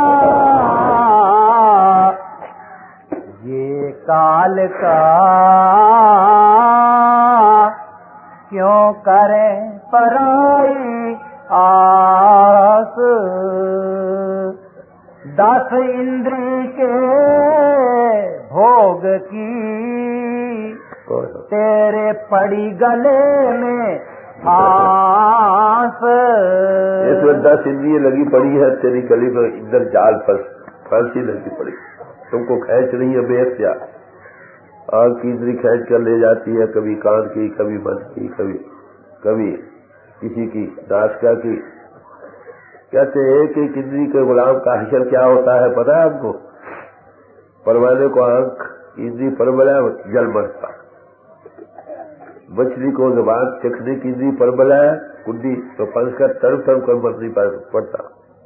یہ کال کا کیوں کریں پرائی آس. 10 اندری کے بھوگ کی تیرے پڑی گلے میں آس. اس میں 10 اندریاں لگی پڑی ہے تیری گلی میں، ادھر جال پر پھانسی لگی پڑی، تم کو کھینچ رہی ہے بے اختیار. آنکھ کی اندری کھینچ کر لے جاتی ہے، کبھی کان کی، کبھی بند کی، کبھی کسی کی ناسکا کی. کہتے ہیں ایک ایک اندری کے غلام کا حشر کیا ہوتا ہے پتا ہے آپ کو؟ پروانے کو آنکھ اندری پر بلائے جل مرتا، مچھلی کو زبان چکھنے کی اندری پر بلائے کنڈی تو پنکھ کر تڑپ تڑپ کر مرنی پڑتا،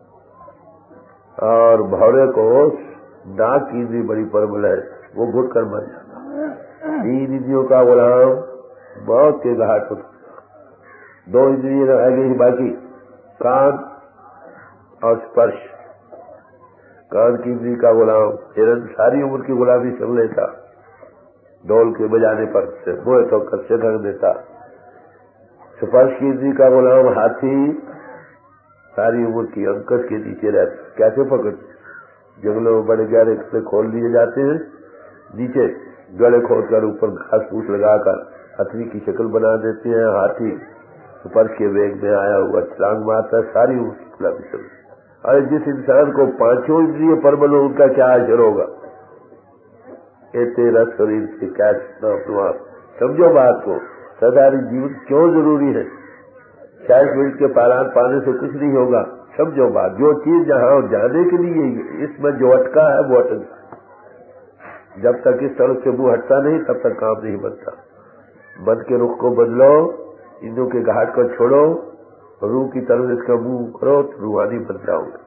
اور بھورے کو ناک کی اندری بڑی پر بلائے وہ گھٹ کر مر جاتا. 3 اندریوں کا غلام موت کے گھاٹ ہوتا. 2 اندریاں رہ گئی باقی، کان اور اسپرش. کان کی اندری کا غلام ہرن ساری عمر کی غلامی کر لیتا، ڈول کے بجانے پر سے موہ تو کر سے ڈھک دیتا. اسپرش کی اندری کا غلام ہاتھی ساری عمر کی انکش کے نیچے رہتا. کیسے پکڑتے؟ جنگلوں میں بڑے گہرے گڑے کھول دیے جاتے ہیں، نیچے گڑے کھود کر اوپر گھاس پھوس لگا کر ہتھنی کی شکل بنا دیتے ہیں. ہاتھی اسپرش کے ویگ میں آیا ہوا چھلانگ مارتا ہے، ساری عمر کی غلامی چل رہی. ارے جس انسان کو 5 اندریاں پربل ہو ان کا کیا اثر ہوگا؟ اے تیرا شریر سے کیسا اپنا. سمجھو بات کو، سداری جیون کیوں ضروری ہے؟ 40 منٹ کے پالان پانے سے کچھ نہیں ہوگا. سمجھو بات، جو چیز جہاں جانے کے لیے اس میں جو اٹکا ہے وہ اٹک جائے. جب تک اس طرف سے منہ ہٹتا نہیں تب تک کام نہیں بنتا. بند کے رخ کو بدلو، اندوں کے گھاٹ کو چھوڑو، روح کی طرف اس کا منہ کرو تو روحانی بن جاؤ گے.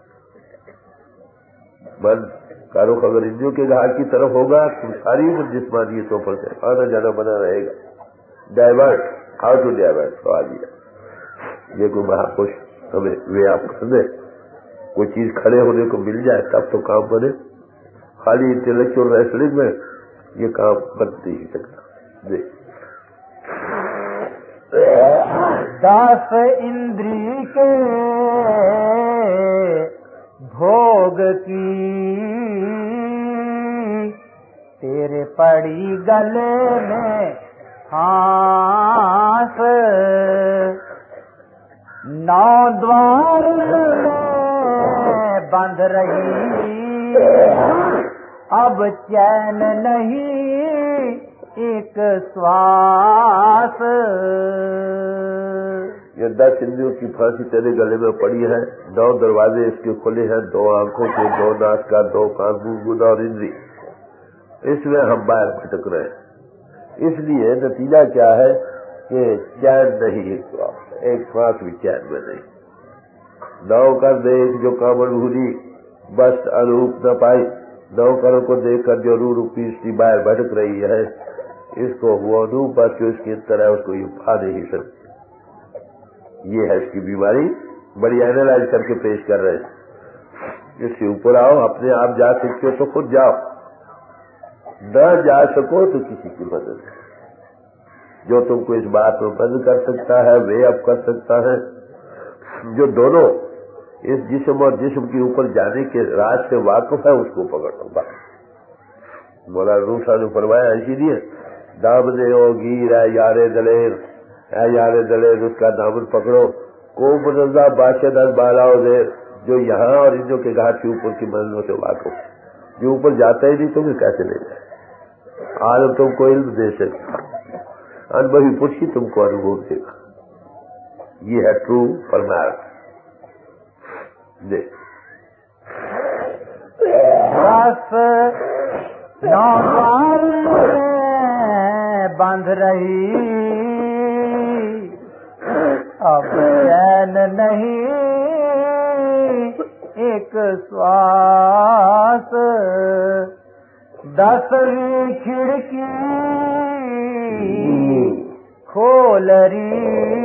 بند کا رخ اگر اندوں کے گھاٹ کی طرف ہوگا تو ساری عمر جسمانیتوں پر سے آنا جانا بنا رہے گا. ڈائیورٹ، ہاؤ ٹو ڈائیورٹ سوال یہ. یہ کوئی مہاپرش ہمیں وے آپ کر دے، کوئی چیز کھڑے ہونے کو مل جائے تب تو کام بنے. خالی انٹلیکچوئل ریسلنگ میں یہ کام بن نہیں سکتا. 10 اندری کے بھوگ کی تیرے پڑی گلے میں ہانس. 9 دوار میں بند رہی اب چین نہیں एक श्वास। ये 10 इंद्रियों की फांसी तेरे गले में पड़ी है, 9 दरवाजे इसके खुले हैं, 2 आंखों के, 2 नाक का, 2 कान, मुंह, गुदा और इंद्री, इसमें हम बाहर भटक रहे हैं। इसलिए नतीजा क्या है कि चैन नहीं, एक श्वास भी चैन में नहीं। नौ कर देख जो कामन भूली, बस अनूप न पाई, नौकरों को देखकर जो रू रूपी इसकी बाहर भटक रही है, इसको वो अनूप बस जो इसकी अंतर है उसको ये पा नहीं सकती। ये है इसकी बीमारी, बड़ी एनालाइज करके पेश कर रहे हैं। इससे ऊपर आओ, अपने आप जा सकते हो तो खुद जाओ, न जा सको तो किसी की मदद। जो तुमको इस बात में बंद कर सकता है, वे अब कर सकता है, जो दोनों इस जिस्म और जिस्म के ऊपर जाने के राज से वाकिफ है, उसको पकड़ो। बस मौलाना रूम साहब ने फरमाया, इसीलिए दामने ओ गिर है यारे दलेर, है यारे दलेर, उसका दामन पकड़ो। को मनजा बादशाह बालाओ देर, जो यहाँ और इंजो के घाट के ऊपर की मंजिलों से वाकिफ, जो ऊपर जाता ही नहीं तुम्हें कैसे ले जाए। आलम तुमको इल्म दे सकता, अनुभवी पुरुषी तुमको अनुभव देगा। ये है ट्रू फरमाया। बस नौद्वार में बंध रही, अब चैन नहीं, एक श्वास। 10वीं खिड़की खोल रही,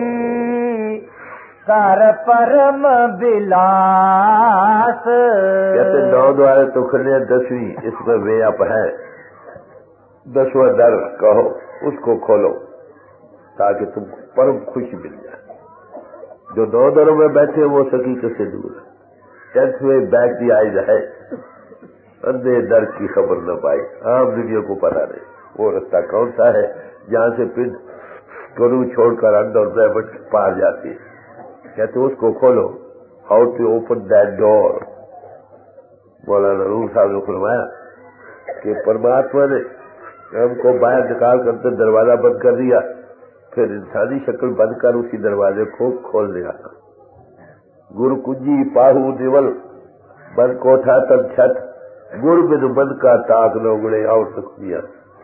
कर परम विलास। कहते 9 द्वारे तो खुले, 10वीं इसमें वे अप है। 10वां दर कहो, उसको खोलो ताकि तुमको परम खुशी मिल जाए। जो 9 दरों में बैठे वो हकीकत से दूर है। 10th way back the eyes है, अंधे दर की खबर न पाई। आम दुनिया को पता नहीं वो रास्ता कौन सा है जहां से पिंड करू छोड़कर अंदर ब्रह्मंड पार जाती है। कहते उसको खोलो, how to open that door. मौलाना रूम साहब ने फरमाया कि परमात्मा ने हमको बाहर निकाल कर दरवाजा बंद कर दिया, फिर इंसानी शक्ल बंद कर उसी दरवाजे को खोल दिया। गुरु कुंजी पाहू निवल, बंद कोठा तब छत, गुरु बिन बंद का ताक लोगड़े और सुखिया।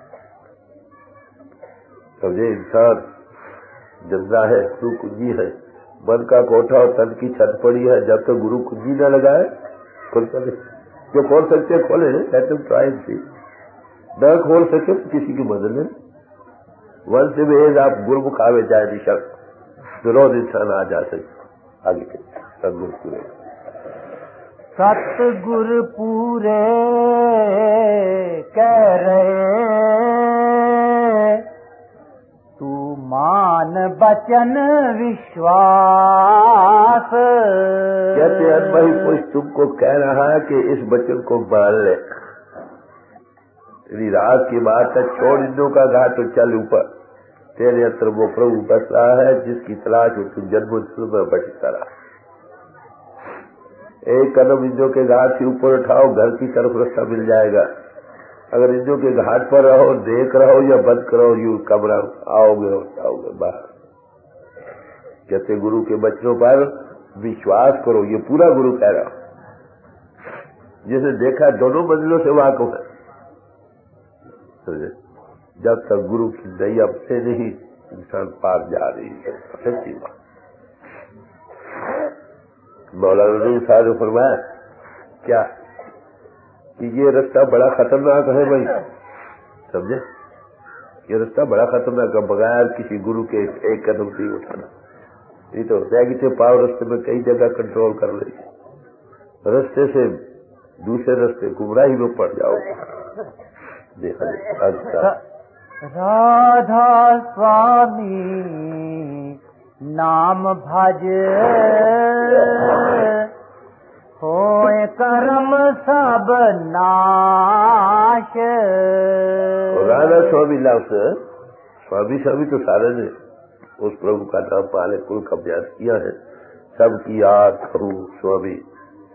समझे, इंसान जिंदा है, गुरु कुंजी है, बंद का कोठा और तन की छत पड़ी है। जब तक गुरु कुंजी न लगाए खुलता नहीं। जो खोल सकते खोले, let them try and see. न खोल सके तो किसी की मदद लें। वन से बेहद आप गुरमुख आवे जाए निशक, तो रोज इंसान आ जा सकते आगे के सदगुरु पूरे। सतगुरु पूरे कह रहे, तू मान बचन विश्वास। कहते हैं भाई कोई तुमको कह रहा है कि इस बचन को मान ले। तेरी रात की बात है, छोड़ इंद्रों का घाट तो चल ऊपर। तेरे अंदर वो प्रभु बस रहा है जिसकी तलाश तू जन्म में भटकता रहा। एक कदम इंद्रों के घाट से ऊपर उठाओ, घर की तरफ रास्ता मिल जाएगा। अगर इंद्रों के घाट पर रहो, देख रहो या बंद करो, यू कमरा आओगे और आओगे बाहर। कहते गुरु के बचनों पर विश्वास करो, ये पूरा गुरु कह रहा। जिसे देखा दोनों मंजिलों से वाकिफ है। जब तक गुरु की नैया से नहीं इंसान पार जा रही है, सच्ची बात। मौलाना रूम साहब ने फरमाया क्या कि ये रास्ता बड़ा खतरनाक है भाई, समझे, ये रास्ता बड़ा खतरनाक है। बगैर किसी गुरु के एक कदम नहीं उठाना। ये तो नेगेटिव पावर रास्ते में कई जगह कंट्रोल कर ले, रास्ते से दूसरे रास्ते गुमराही में पड़ जाओगे। राधा स्वामी नाम भज, होए कर्म सब नाश। राधा स्वामी लफ्ज, स्वामी स्वामी तो सारे ने उस प्रभु का नाम पाले कुल का अभ्यास किया है। सबकी याद करूं स्वामी,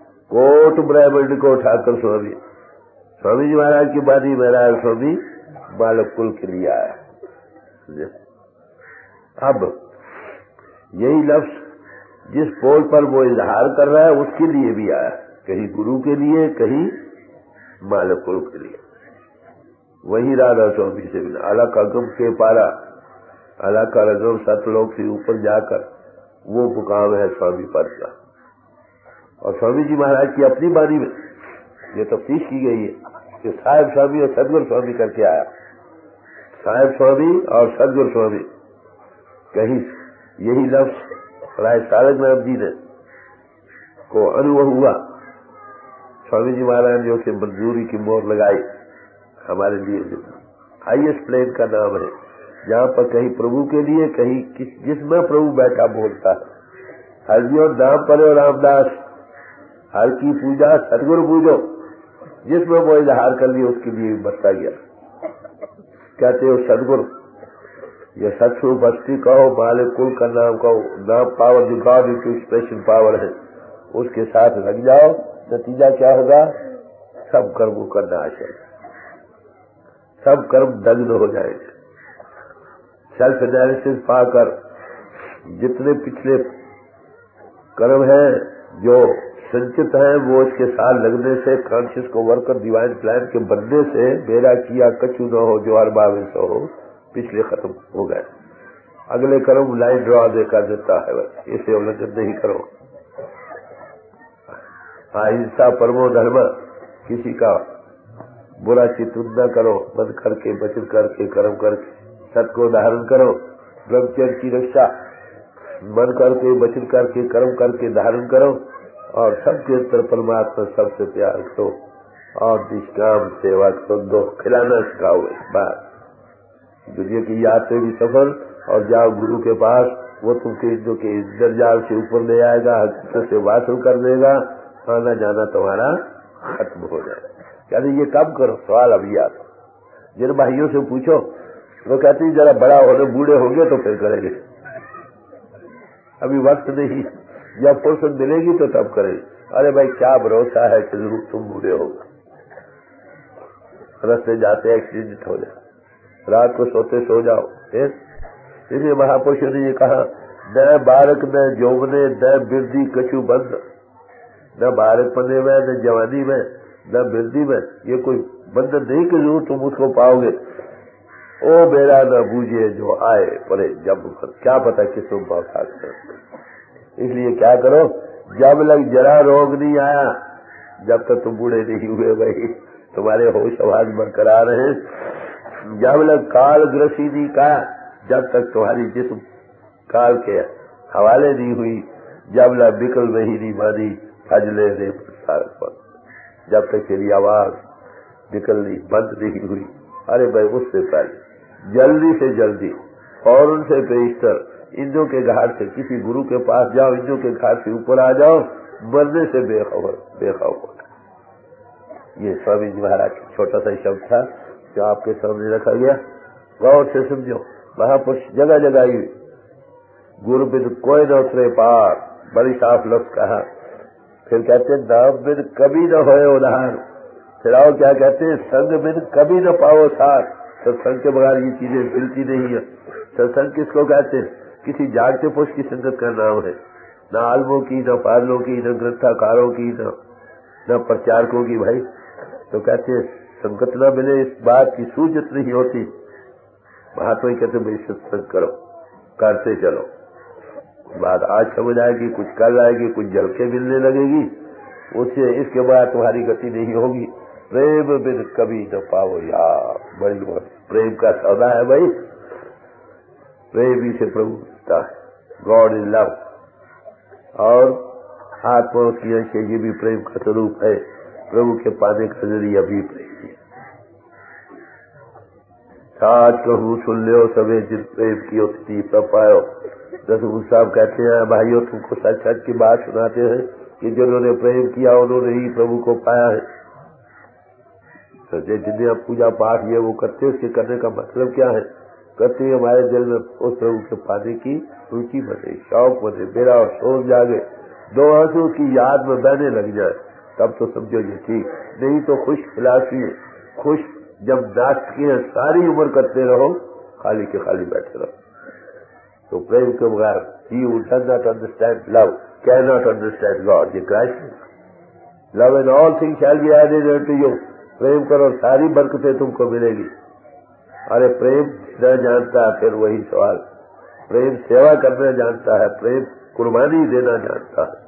कोट ब्रह्मंड को उठाकर स्वामी। स्वामी जी महाराज की बात ही महाराज स्वामी बालक कुल के लिए आया। अब यही लफ्ज जिस पोल पर वो इजहार कर रहा है उसके लिए भी आया, कहीं गुरु के लिए, कहीं बालक कुल के लिए। वही राधा स्वामी से मिला। अलग अगम के पारा, अलग अगम सतलोक से ऊपर जाकर वो मुकाम है स्वामी पद का। और स्वामी जी महाराज की अपनी बानी में ये तफ्तीश की गई है कि साहेब स्वामी और सदगुरु स्वामी करके आया। साहेब स्वामी और सदगुरु स्वामी, कहीं यही लफ्ज राय सारंग नाथ जी ने को अनुभव हुआ। स्वामी जी महाराज ने उसे मंजूरी की मोहर लगाई। हमारे लिए हाईएस्ट प्लेन का नाम है, जहाँ पर कहीं प्रभु के लिए, कहीं जिसमें प्रभु बैठा बोलता है। हर जी और नाम पर रामदास, हर की पूजा सदगुरु पूजो, जिसमें वो इजहार कर लिया उसके लिए बता गया। कहते हो सदगुरु, ये सत्स्वरूप हस्ती कहो, मालिक कुल का नाम कहो, नाम पावर जो गॉड इनटू एक्सप्रेशन पावर है, उसके साथ लग जाओ। नतीजा क्या होगा? सब कर्मों का नाश है, सब कर्म दग्ध हो जाएंगे। सेल्फ एनालिसिस पाकर जितने पिछले कर्म हैं जो संचित हैं, वो इसके साथ लगने से, कॉन्शियस को वर्कर डिवाइन प्लान के बनने से, मेरा किया कछु न हो जो हर बावे सो हो, पिछले खत्म हो गए। अगले कर्म लाइन ड्रॉ देखा देता है, बस इसे उल्लंघन नहीं करो। अहिंसा परमो धर्म, किसी का बुरा चित्त न करो, बंद करके, बचत करके, कर्म करके, सत को धारण करो। ब्रह्मचर्य की रक्षा मन करके, बचत करके, कर्म करके धारण करो। और सबके अंतर परमात्मा सबसे प्यार करो और निष्काम सेवा करो। दो खिलाना सिखाओ। इस बार दुनिया की यात्रा भी सफल, और जाओ गुरु के पास, वो तुमके इंद्रों के इंद्रजाल से ऊपर ले आएगा, हकीकत से वासल कर देगा, आना जाना तुम्हारा खत्म हो जाए। कहते ये कब करो? सवाल अभी आता। जिन भाइयों से पूछो वो कहते हैं जरा बड़ा होने, बूढ़े होंगे तो फिर करेंगे, अभी वक्त नहीं, जब फुर्सत मिलेगी तो तब करेंगे। अरे भाई क्या भरोसा है कि जरूर तुम बूढ़े हो, रास्ते जाते एक्सीडेंट हो जाए, रात को सोते सो जाओ। इसलिए महापुरुषों ने ये कहा, न बालक न जौवने न बिरदी कछु बंद, न बालक पने में, न जवानी में, न बिरदी में, ये कोई बंधन नहीं कि जरूर तुम उसको पाओगे। ओ मेरा न बूझे जो आए परे जब, क्या पता किसको बहुत। इसलिए क्या करो, जब लग जरा रोग नहीं आया, जब तक तुम बूढ़े नहीं हुए भाई, तुम्हारे होश आवाज बरकरार है। जब लग काल ग्रसी नहीं का, जब तक तुम्हारी जिस्म काल के हवाले नहीं हुई। जब लग बिकल नहीं नहीं मानी, फजले दे प्रसार पर, जब तक तेरी आवाज निकलनी बंद नहीं हुई। अरे भाई उससे पहले जल्दी से जल्दी, फौरन से बेशतर इंद्रों के घाट से किसी गुरु के पास जाओ, इंद्रों के घाट से ऊपर आ जाओ, मरने से बेखबर। ये स्वामी जी महाराज का छोटा सा शब्द था जो आपके सामने रखा गया। गौर से समझो। महापुरुष जगह जगह ही गुरु बिन कोई न उतरे पार, बड़ी साफ लफ्ज कहा। फिर कहते हैं नाम बिन कभी न होए उधार। फिर आओ क्या कहते हैं, संग बिन कभी न पाओ साथ। सत्संग के बगैर ये चीजें मिलती नहीं है। सत्संग किसको कहते हैं? किसी जागते पुरुष की संगत का नाम है, न आलमों की, न पागलों की, न ग्रंथाकारों की, न प्रचारकों की। भाई तो कहते हैं संगत न मिले इस बात की सूझत नहीं होती। महात्मा कहते भाई सत्संग करो, करते चलो, बात आज समझ आएगी, कुछ कल आएगी, कुछ झलके मिलने लगेगी, उससे इसके बाद तुम्हारी गति नहीं होगी। प्रेम बिन कभी न पाओ यार, बड़ी बात। प्रेम का सौदा है भाई, प्रेम ही से प्रभु मिलता है। God is love. और आत्मा की अंश ये भी प्रेम का स्वरूप है। प्रभु के पाने का जरिया भी प्रेम है। साच कहूँ सुन लो सवे जिन प्रेम की स्थिति पर पायो। दसगुरु साहब कहते हैं भाइयों तुमको सच सच की बात सुनाते हैं कि जिन्होंने प्रेम किया उन्होंने ही प्रभु को पाया है। तो जिन्हें आप पूजा पाठ ये वो करते हैं, उसके करने का मतलब क्या है? करते ही हमारे दिल में उस प्रभु के पाने की रुचि बने, शौक बने, मेरा सोच जागे, दो आंसू की याद में बहने लग जाए, तब तो समझो ये ठीक। नहीं तो खुश खिलासी, खुश جب ناسکی ساری عمر کرتے رہو خالی کے خالی بیٹھے رہو. تو پریم کے بغیر he who does not understand love cannot understand God. یہ Christ love and all things shall be added unto you. پریم کرو ساری برکتیں تم کو ملے گی. ارے پریم نہ جانتا ہے پھر وہی سوال. پریم سیوا کرنا جانتا ہے, پریم قربانی دینا جانتا ہے.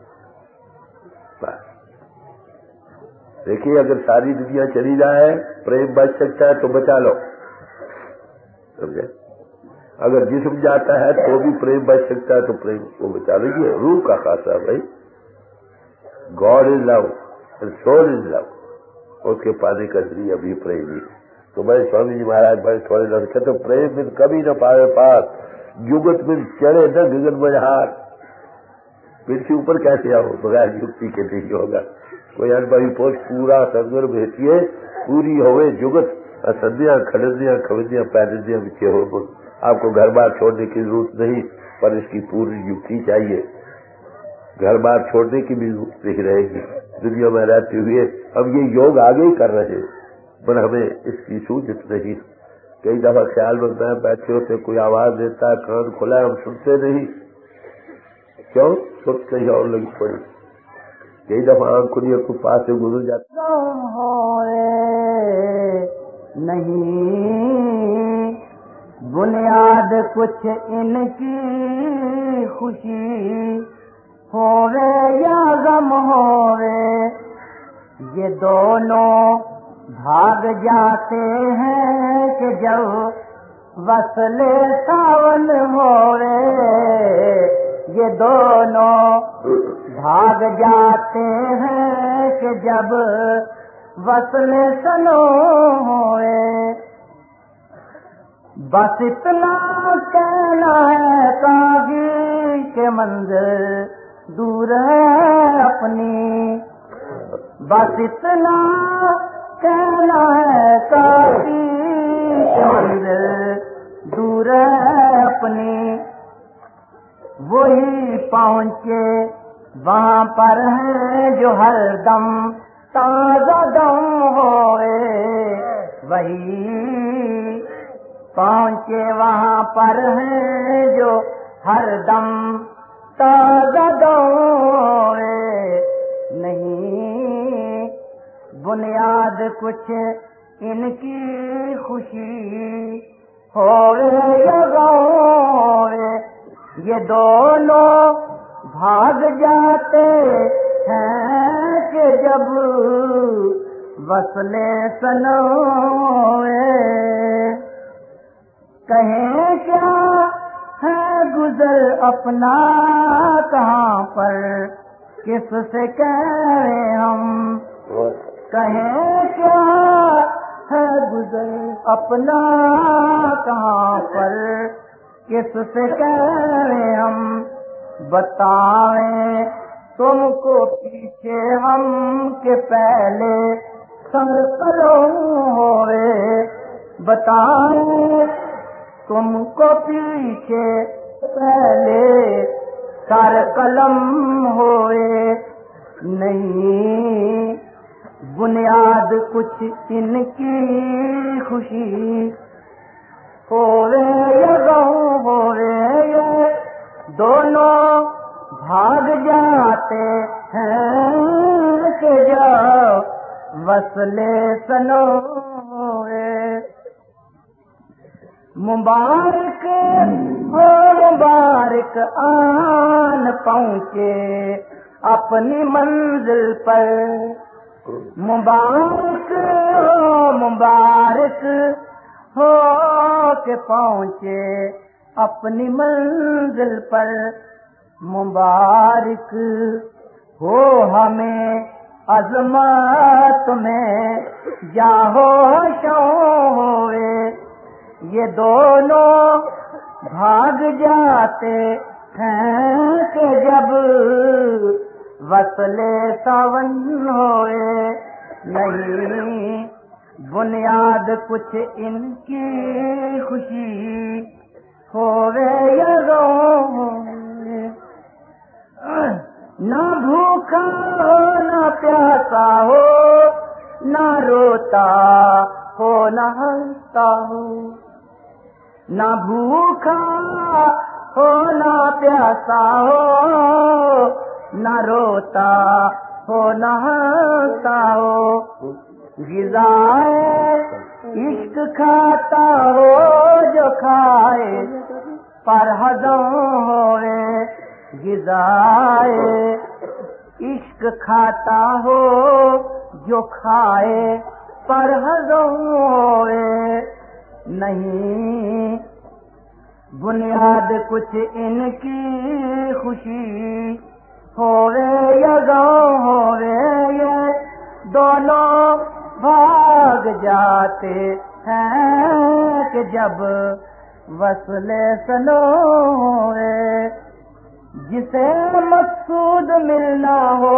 دیکھیے اگر ساری دنیا چلی جائے پریم بچ سکتا ہے تو بچا لو, سمجھے. اگر جسم جاتا ہے تو بھی پریم بچ سکتا ہے تو پریم کو بچا لیجیے. روح کا خاصا بھائی, God is love and soul is love, اس کے پانے کا ذریعہ بھی پریم ہی. تو بھائی سوامی جی مہاراج بڑے تھوڑے لوگ کہتے پریم من کبھی نہ پاوے پاس, جگت میں چڑھے نہ گگن مجہار. پھر سے اوپر کیسے آؤ بغیر یوکتی کے نہیں ہوگا. کوئی انبھائی پوش پورا سنگر بھیٹیے پوری ہوئے جگت, سندیاں کھڑندیاں کھوندیاں پیدندیاں بچے ہو. آپ کو گھر بار چھوڑنے کی ضرورت نہیں, پر اس کی پوری یوکتی چاہیے. گھر بار چھوڑنے کی بھی ضرورت نہیں رہے گی دنیا میں رہتے ہوئے. ہم یہ یوگ آگے ہی کر رہے ہیں پر ہمیں اس کی سوچت نہیں. کئی دفعہ خیال بنتا ہے بیٹھے ہوتے کوئی آواز دیتا ہے, کان کھلا ہے, ہم سنتے نہیں. کیوں سن کہیں اور لگی پڑی. کئی دفعہ آنکھ کھلی کو پاس سے گزر جاتا نہیں بنیاد کچھ ان کی خوشی ہووے یا غم ہووے, یہ دونوں بھاگ جاتے ہیں کہ جب وصل ساون ہووے. یہ دونوں بھاگ جاتے ہیں کہ جب وصل سنو ہوئے. بس اتنا کہنا ہے کافی کہ منزل دور ہے اپنی. بس اتنا کہنا ہے کافی کہ منزل دور ہے اپنی. وہی پہنچے وہاں پر ہے جو ہر دم تازہ دم ہوئے. وہی پہنچے وہاں پر ہے جو ہر دم تازہ دم ہوئے. نہیں بنیاد کچھ ان کی خوشی ہوئے یا غم ہوئے. یہ دونوں بھاگ جاتے ہیں کہ جب وصل سنوے. کہیں کیا ہے گزر اپنا کہاں پر کس سے کہیں ہم. کہیں کیا ہے گزر اپنا کہاں پر کس سے کہیں ہم. بتائیں تم کو پیچھے ہم کے پہلے سر قلم ہوئے. بتائیں تم کو پیچھے پہلے سر قلم ہوئے. نہیں بنیاد کچھ ان کی خوشی ہوئے یا غم ہوئے. یہ دونوں بھاگ جاتے ہیں کہ جب وصل سنو ہوئے. مبارک ہو مبارک آن پہنچے اپنی منزل پر. مبارک ہو مبارک ہو کے پہنچے اپنی منزل پر. مبارک ہو ہمیں عظمت میں جاہو شوق ہوئے. یہ دونوں بھاگ جاتے ہیں کہ جب وصل ساون ہوئے. نہیں بنیاد کچھ ان کی خوشی ہوئے یا غم ہوئے. نہ بھوکا ہو نہ پیاسا ہو نہ روتا ہو نہ ہنستا ہو، نہ بھوکا ہو نہ پیاسا ہو، نہ روتا ہو نہ ہنستا ہو، غذائے عشق کھاتا ہو جو کھائے پر ہضم ہوئے، غذائے عشق کھاتا ہو جو کھائے پر ہضم ہوئے، نہیں بنیاد کچھ ان کی خوشی ہوئے یا غم ہوئے، یہ دونوں بھاگ جاتے ہیں کہ جب وصل سنو ہوئے، جسے مقصود ملنا ہو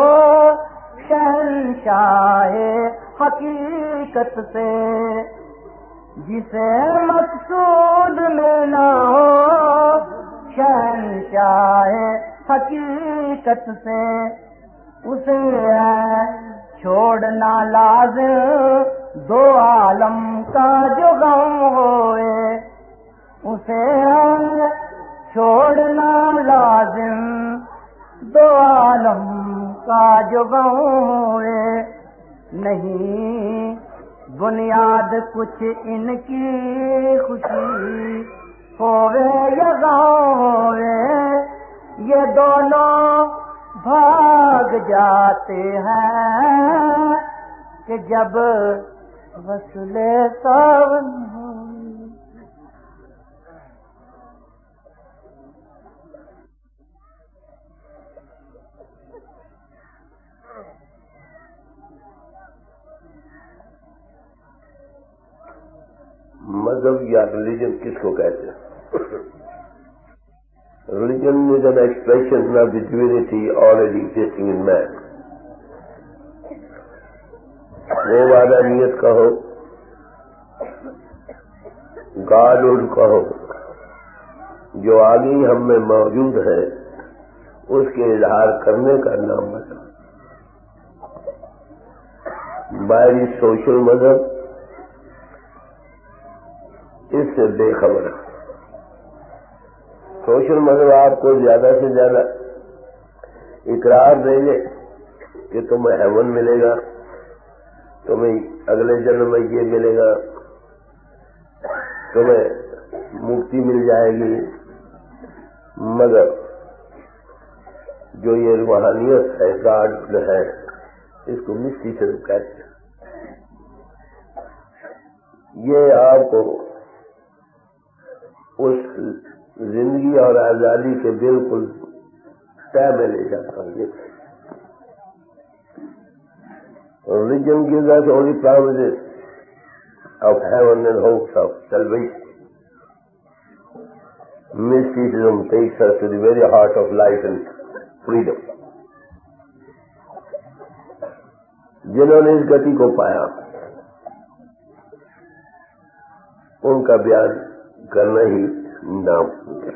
شہنشاہ حقیقت سے، جسے مقصود ملنا ہو شہنشاہ حقیقت سے، اسے چھوڑنا لازم دو عالم کا جو غم ہوئے، اسے چھوڑنا لازم دو عالم کا جو غم ہوئے، نہیں بنیاد کچھ ان کی خوشی ہوئے یا غم ہوئے، یہ دونوں بھاگ جاتے ہیں کہ جب وصل ساون ہو۔ مذہب یا ریلیجن کس کو کہتے ہیں؟ Religion is an expression of the divinity already existing in man. وہ وحدانیت کہو، گاڈ کہو، جو آگے ہم میں موجود ہے، اس کے اظہار کرنے کا نام مذہب۔ باہری سوشل مذہب اس سے بے خبر ہے۔ سوشل مذہب آپ کو زیادہ سے زیادہ اقرار دیں گے کہ تمہیں ہیون ملے گا، تمہیں اگلے جنم میں یہ ملے گا، تمہیں مکتی مل جائے گی، مگر جو یہ روحانیت ہے، گاڈ ہے، اس کو مسٹیسزم کہتے ہیں۔ یہ آپ کو اس زندگی اور آزادی کے بالکل طے میں لے جاتا ہے۔ Religion gives us only promises of heaven and hopes of salvation. Mysticism takes us to the very heart of life and freedom. جنہوں نے اس گتی کو پایا ان کا بیان کرنا ہی نام ہے۔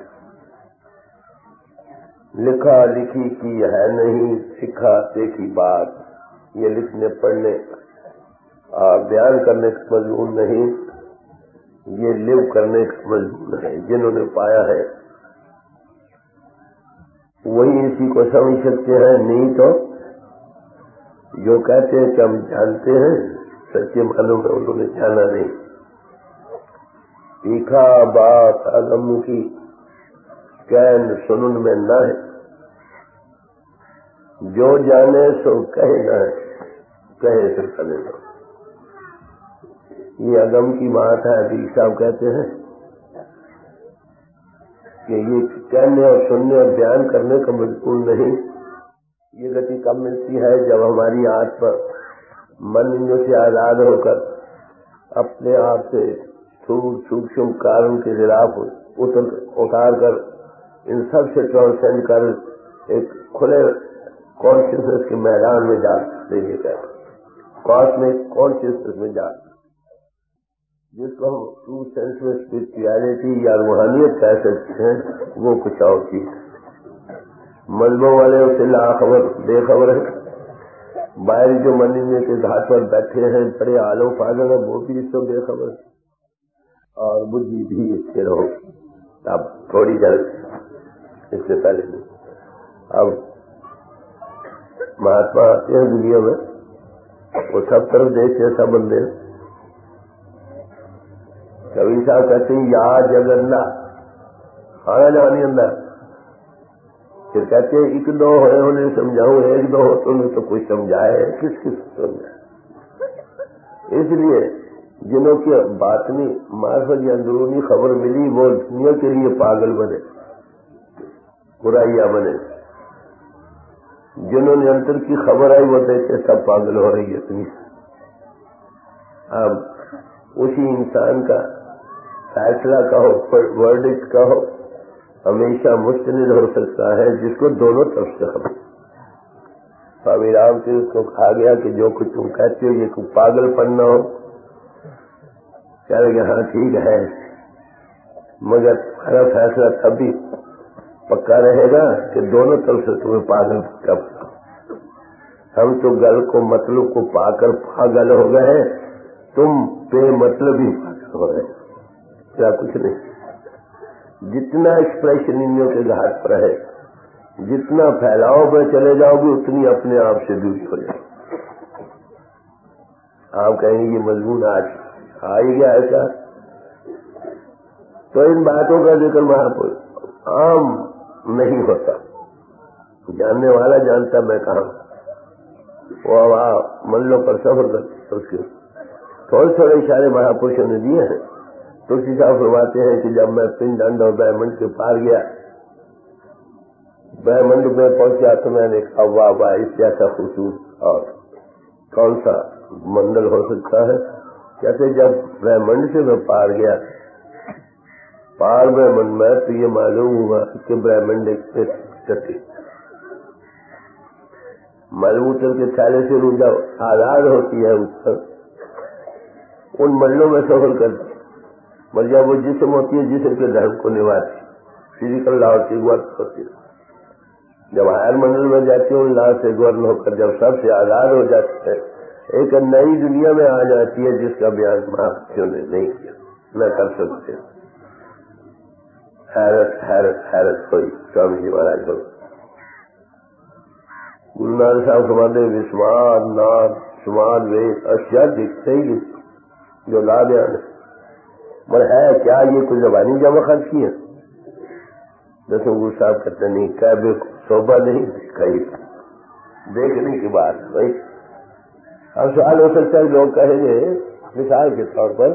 لکھا لکھی کی ہے نہیں، سکھا دیکھی بات، یہ لکھنے پڑھنے اور بیان کرنے کا مضمون نہیں، یہ لیو کرنے کا مضمون ہے۔ جنہوں نے پایا ہے وہی اسی کو سمجھ سکتے ہیں، نہیں تو جو کہتے ہیں کہ ہم جانتے ہیں، سچے معلوم ہے انہوں نے جانا نہیں۔ سیکھا بات آدم کی کین سنن میں نہ ہے، جو جانے سو کہے نہ ہے، کہے سے کرے نہ۔ یہ آدم کی بات ہے۔ حبیب صاحب کہتے ہیں کہ یہ کہنے اور سننے اور بیان کرنے کا مضمون نہیں، یہ گتی کب ملتی ہے جب ہماری آنکھ پر من انجوں سے آزاد ہو کر اپنے آپ سے سوکشم کارن کے خلاف اتار کر ان سب سے ٹرانسینڈ کر ایک کھلے کانشیسنس کے میدان میں جا سکتے ہیں، کاسمک کانشیسنس میں جا سکتے، جس کو ہم ٹرو سینس میں اسپرچویلٹی یا روحانیت کہہ سکتے ہیں، وہ کچھ اور چیز ہے۔ مذہبوں والے اسے لاخبر بے خبر ہے، باہر جو منی کے گھاٹ پر بیٹھے ہیں بڑے آلو فاضل ہیں، وہ بھی اس سے بے خبر، اور بدھی بھی اس سے رہو. اب تھوڑی جلد اس سے پہلے نہیں. اب مہاتما آتے ہیں دنیا میں، وہ سب طرف دیکھتے سب بندے. کبھی صاحب کہتے ہیں یا جگنناتھ کھانا جانی اندر، پھر کہتے ہیں ایک دو ہوئے انہیں سمجھاؤں، ایک دو ہو تو انہیں تو کچھ سمجھائے، کس کس سمجھائے. اس لیے جنہوں کی باطنی معرفت یا اندرونی خبر ملی وہ دنیا کے لیے پاگل بنے، برائیاں بنے. جنہوں نے انتر کی خبر آئی وہ دیکھتے سب پاگل ہو رہی ہے دنیا. اب اسی انسان کا فیصلہ کہو، ورڈکٹ کہو، ہمیشہ مستند ہو سکتا ہے جس کو دونوں طرف سے خبر. سوامی رام سے اس کو کہا گیا کہ جو کچھ تم کہتے ہو یہ کوئی پاگل پن نہ ہو. کہہ رہے کہ ہاں ٹھیک ہے، مگر ہمارا فیصلہ تب بھی پکا رہے گا کہ دونوں طرف سے تمہیں پاگل کب. ہم تو گل کو مطلب کو پا کر پاگل ہو گئے، تم بے مطلب ہی پاگل ہو گئے. کیا کچھ نہیں. جتنا ایکسپریشن انوں کے گھاٹ پر ہے، جتنا پھیلاؤ میں چلے جاؤ گے اتنی اپنے آپ سے دوری ہو جائے. آپ کہیں گے یہ مضمون آج آ ہی گیا ایسا، تو ان باتوں کا ذکر وہاں پر عام نہیں ہوتا. جاننے والا جانتا میں کہاں. وہ ملوں پر سفر کرتے اس کے تھوڑے تھوڑے اشارے مہا پروشوں نے دیے ہیں. تلسی صاحب فرماتے ہیں کہ جب میں پنڈ انڈ اور برہمنڈ کے پار گیا، برہمنڈ میں پہنچا تو میں نے کہا واہ واہ اس جیسا خصوص اور کون سا منڈل ہو سکتا ہے. کہتے جب برہمنڈ سے میں پار گیا، پار برہمنڈ میں تو یہ معلوم ہوا کہ برہمنڈ ایک چٹی ملوتر کے تھیلے سے روزہ آزاد ہوتی ہے اوپر ان منڈلوں میں سفر کرتی. مگر جب وہ جسم ہوتی ہے جسم کے دھرم کو نبھاتی، فزیکل لا سے گورن ہوتی ہے. جب ہائر منڈل میں جاتی ہے ان لا سے گورن ہو کر جب سب سے آزاد ہو جاتی ہے، ایک نئی دنیا میں آ جاتی ہے جس کا بیان مہارشیوں نے نہیں کیا، نہ کر سکتے. حیرت حیرت حیرت ہوئی سوامی جی مہاراج کو. گرو نانک صاحب فرماتے ہیں وسواد ناد سماد وید اشیاء دکھتے ہی جو لا بیان ہے، مگر ہے کیا یہ کوئی زبانی جمع خرچ کی ہے؟ دسوں گرو صاحب کہتے نہیں، کعبے کو صوبہ نہیں کہیں دیکھنے کی بات ہے بھائی. اب سوال ہو سکتا ہے لوگ کہیں گے مثال کے طور پر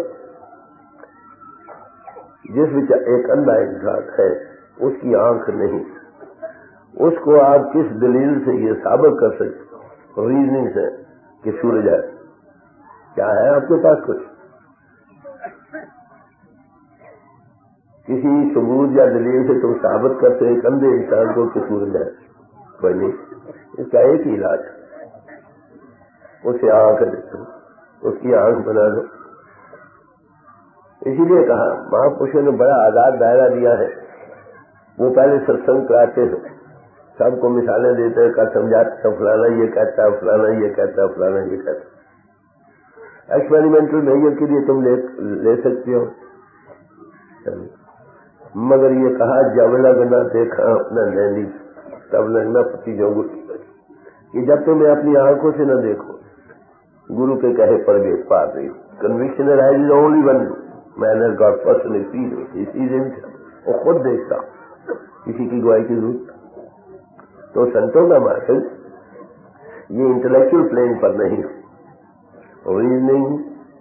جس ایک اندھا انسان ہے اس کی آنکھ نہیں، اس کو آپ کس دلیل سے یہ ثابت کر سکتے ریزننگ سے کہ سورج ہے؟ کیا ہے آپ کے پاس کچھ؟ کسی ثبوت یا دلیل سے تم ثابت کرتے ایک اندھے انسان کو کہ سورج ہے؟ کوئی نہیں. اس کا ایک ہی علاج ہے، اسے آنکھ دے دو، اس کی آنکھ بنا دو. اسی لیے کہا مہاپروشوں نے بڑا آزاد دائرہ دیا ہے. وہ پہلے ستسنگ کراتے ہیں، سب کو مثالیں دیتے ہیں، کا سمجھاتے ہیں فلانا یہ کہتا ہے، فلانا یہ کہتا ہے، فلانا یہ کہتا ہے. ایکسپیریمنٹل میجر کے لیے تم لے سکتے ہو، مگر یہ کہا جب لگ نہ دیکھا اپنا نینی تب لگنا پتی جو کہ جب تمہیں اپنی آنکھوں سے نہ دیکھو گرو کے کہے پر بھی پار رہی. Conviction rise only one man has got personal experience. وہ خود دیکھتا، کسی کی گواہی کی ضرورت. تو سنتوں کا مقصد یہ انٹلیکچل پلین پر نہیں، ریزننگ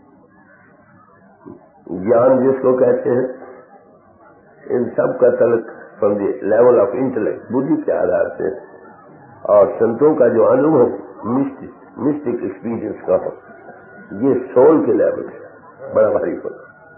گیان جس کو کہتے ہیں، ان سب کا تعلق from the level of intellect بدھی کے آدھار سے، اور سنتوں کا جو انوبھو مسٹک ایکسپیرینس کا ہو یہ سول کے لیول سے بڑا بھاری فرق.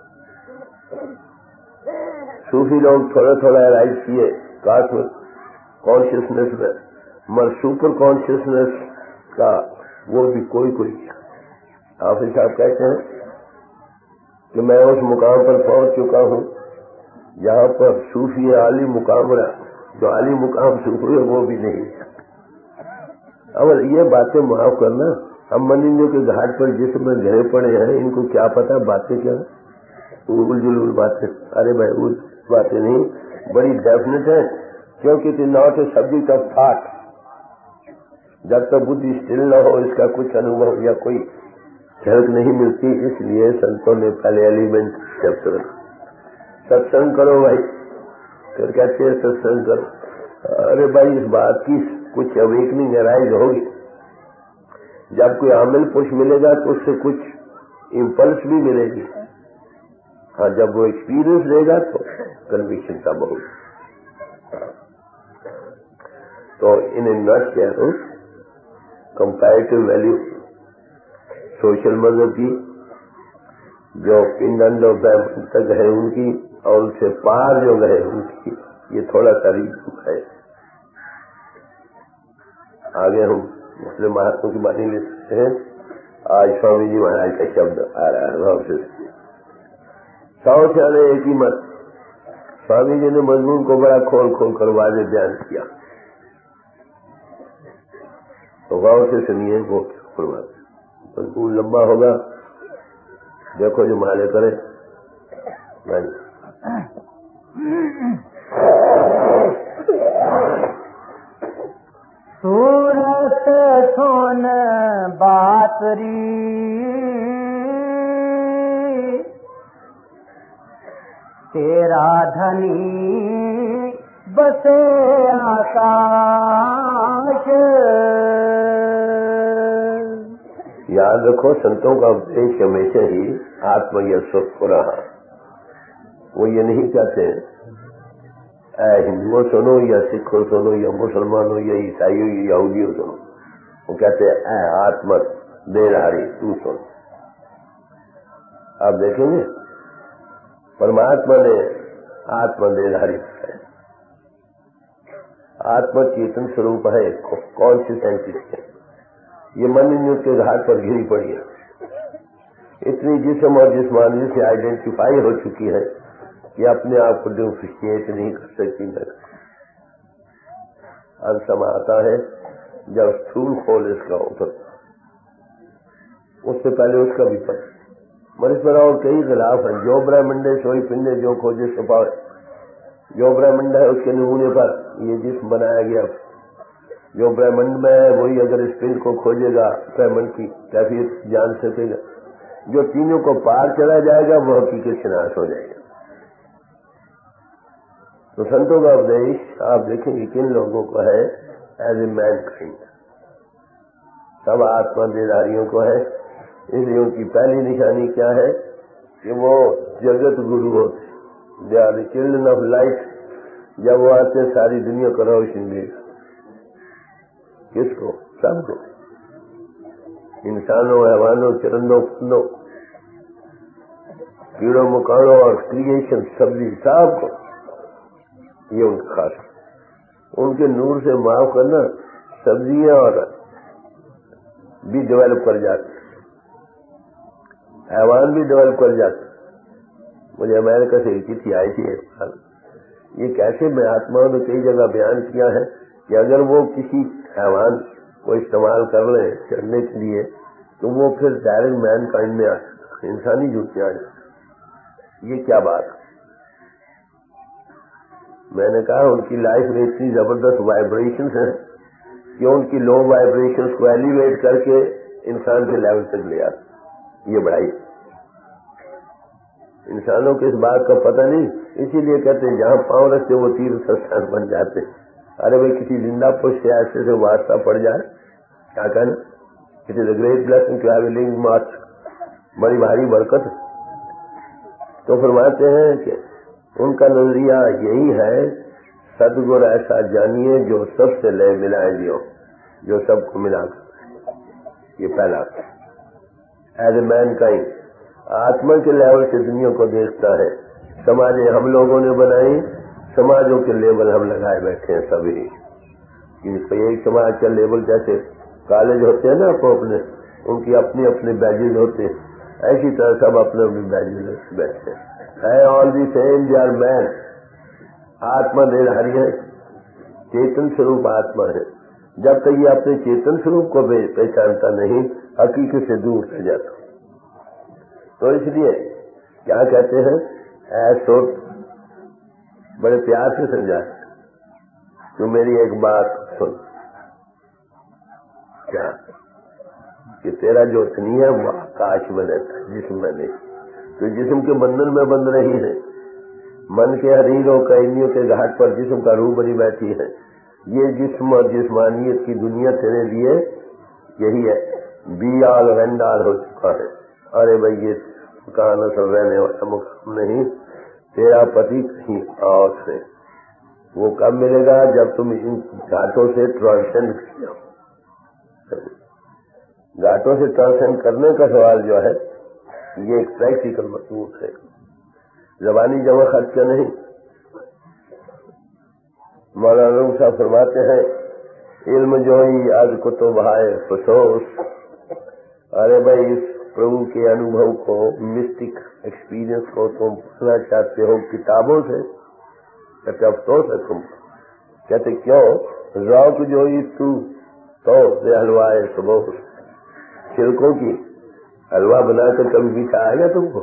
صوفی لوگ تھوڑا تھوڑا رائز کیے کانشیسنیس میں، مگر سپر کانشیسنیس کا وہ بھی کوئی کیا. حافظ صاحب کہتے ہیں کہ میں اس مقام پر پہنچ چکا ہوں جہاں پر صوفی عالی مقام رہا، جو عالی مقام صوفی ہے وہ بھی نہیں. अब ये बातें माफ करना, हम मनिंजों के घाट पर जिस में घिरे पड़े हैं, इनको क्या पता बातें क्या उलझुल बातें। अरे भाई उस बातें नहीं, बड़ी डेफिनेट है, क्योंकि it is not a subject of thought. जब तक बुद्धि स्थिर न हो, इसका कुछ अनुभव या कोई झलक नहीं मिलती। इसलिए संतों ने पहले एलिमेंट शब्द रखा, सत्संग करो भाई। फिर कहते हैं सत्संग करो। अरे भाई इस बात की कुछ अवेकनिंग अराइज होगी, जब कोई आमिल पुरुष मिलेगा तो उससे कुछ इम्पल्स भी मिलेगी। हाँ, जब वो एक्सपीरियंस लेगा तो कन्विक्शन का बहुत। तो in nutshell comparative value social मदद की जो पिंड और ब्रह्म तक है उनकी, और उनसे पार जो गए उनकी, ये थोड़ा सा रीत है। आगे हम मुस्लिम महात्मा की बातें ले सकते हैं। आज स्वामी जी महाराज का शब्द आ रहा है, भाव से 100 से एक ही मत। स्वामी जी ने मजमून को बड़ा खोल खोल कर वाज़ेह बयान किया, तो गौर से सुनिए। वो मजमून लंबा होगा, देखो जो माले करे। सूरत सुन बातरी, तेरा धनी बसे आकाश। याद रखो, संतों का उपदेश हमेशा ही आत्म या सुख को रहा। वो ये नहीं कहते हिंदुओं सुनो या सिखों सुनो या मुसलमानों या ईसाइयों या यहूदियों सुनो। वो कहते हैं आत्मा देहधारी तू सुन। आप देखेंगे परमात्मा ने आत्मा देहधारी है, आत्मा चेतन स्वरूप है, कॉन्शियस एंटिटी है। ये मन इंद्रियों के घाट पर घिरी पड़ी है, इतनी जिस्म और जिस्मानी से आइडेंटिफाई हो चुकी है कि अपने आप को डिफरेंशिएट नहीं कर सकती। अंत समय आता है जब स्थूल खोल इसका उतरता, उससे पहले उसका विपद। मरीज पर और कई खिलाफ हैं। जो ब्रह्मंड है सोई पिंडे जो खोजे छुपाए। जो ब्रह्मंड है उसके नमूने पर ये जिस्म बनाया गया। जो ब्रह्मंड में है वही अगर इस पिंड को खोजेगा ब्रह्मंड की कैफियत जान सकेगा। जो तीनों को पार चला जाएगा वो हकीकत से नाश हो जाएगा। तो संतों का उपदेश आप देखेंगे किन लोगों को है, एज ए मैन काइंड, सब आत्मा देहधारियों को है। इसलिए उनकी पहली निशानी क्या है कि वो जगत गुरु होते, they are the children of light. जब वो आते सारी दुनिया को रोशनी देगा। किसको? सबको, इंसानों, हैवानों, चरंदों, फंदों, कीड़ों मकानों और क्रिएशन सब्जी सबको। ये उनका खास, उनके नूर से माफ करना सब्जियां और भी डेवलप कर जाते, हैवान भी डेवलप कर जाते। मुझे अमेरिका से एक चिट्ठी आई थी एक बार। ये कैसे महात्माओं ने कई जगह बयान किया है कि अगर वो किसी हैवान को इस्तेमाल कर ले चढ़ने के लिए तो वो फिर डायरेक्ट मैन काइंड में आ जाता, इंसानी जुट में आ जाता। ये क्या बात? मैंने कहा उनकी लाइफ में इतनी जबरदस्त वाइब्रेशंस हैं कि उनकी लो वाइब्रेशंस को एलिवेट करके इंसान के लेवल तक ले आते। ये बढ़ाई इंसानों को इस बात का पता नहीं, इसीलिए कहते हैं जहां पांव रखते वो तीर्थ स्थान बन जाते। अरे भाई किसी जिंदा पुरुष से ऐसे से वास्ता पड़ जाए, क्या कहना? It is a great blessing to have a living मार्च, बड़ी भारी बरकत। तो फरमाते हैं कि उनका नजरिया यही है, सदगुर ऐसा जानिए जो सबसे ले मिलाए दियो, जो सबको मिलाकर। ये पहला एज ए मैन काइंड, आत्मा के लेवल से दुनिया को देखता है। समाजें हम लोगों ने बनाई, समाजों के लेवल हम लगाए बैठे हैं सभी। एक समाज का लेवल जैसे कॉलेज होते हैं ना अपने, उनकी अपने अपने बैजेज होते हैं, ऐसी तरह सब अपने अपने बैजेज बैठे हैं। All the same they are man. आत्मा देहधारी है, चेतन स्वरूप आत्मा है। جب تک یہ اپنے چیتن سوروپ کو پہچانتا نہیں حقیقت سے دور رہ جاتا. تو اس لیے کیا کہتے ہیں ایسو بڑے پیار سے سمجھا تو میری ایک بات سن کیا کہ تیرا جو اتنی ہے وہ آکاش میں رہتا ہے جسم میں نہیں. تو جسم کے بندھن میں بند رہی ہے, من کے حریروں کائنیوں کے گھاٹ پر جسم کا روح بنی بیٹھی ہے. یہ جسم اور جسمانیت کی دنیا تیرے لیے یہی ہے, بی آل اینڈ آل ہو چکا ہے. ارے بھائی یہ مکان اصل رہنے والا مقام نہیں, تیرا پتی کہیں اور سے. وہ کب ملے گا جب تم ان گھاٹوں سے ٹرانسینڈ کر جاؤ. گھاٹوں سے ٹرانسینڈ کرنے کا سوال جو ہے یہ ایک پریکٹیکل مضمون ہے, زبانی جمع خرچ کا نہیں. مولانا صاحب فرماتے ہیں علم جو ہی آج کتب ہے فسوس. ارے بھائی اس پربھو کے انوبھو کو, مسٹک ایکسپیرئنس کو تم پوچھنا چاہتے ہو کتابوں سے. کہتے افسوس ہے تم. کہتے کیوں؟ ذوق جو ہی تو حلوائے صبح چھلکوں کی حلوہ بنا کر کبھی بھی کھائے گا تم کو؟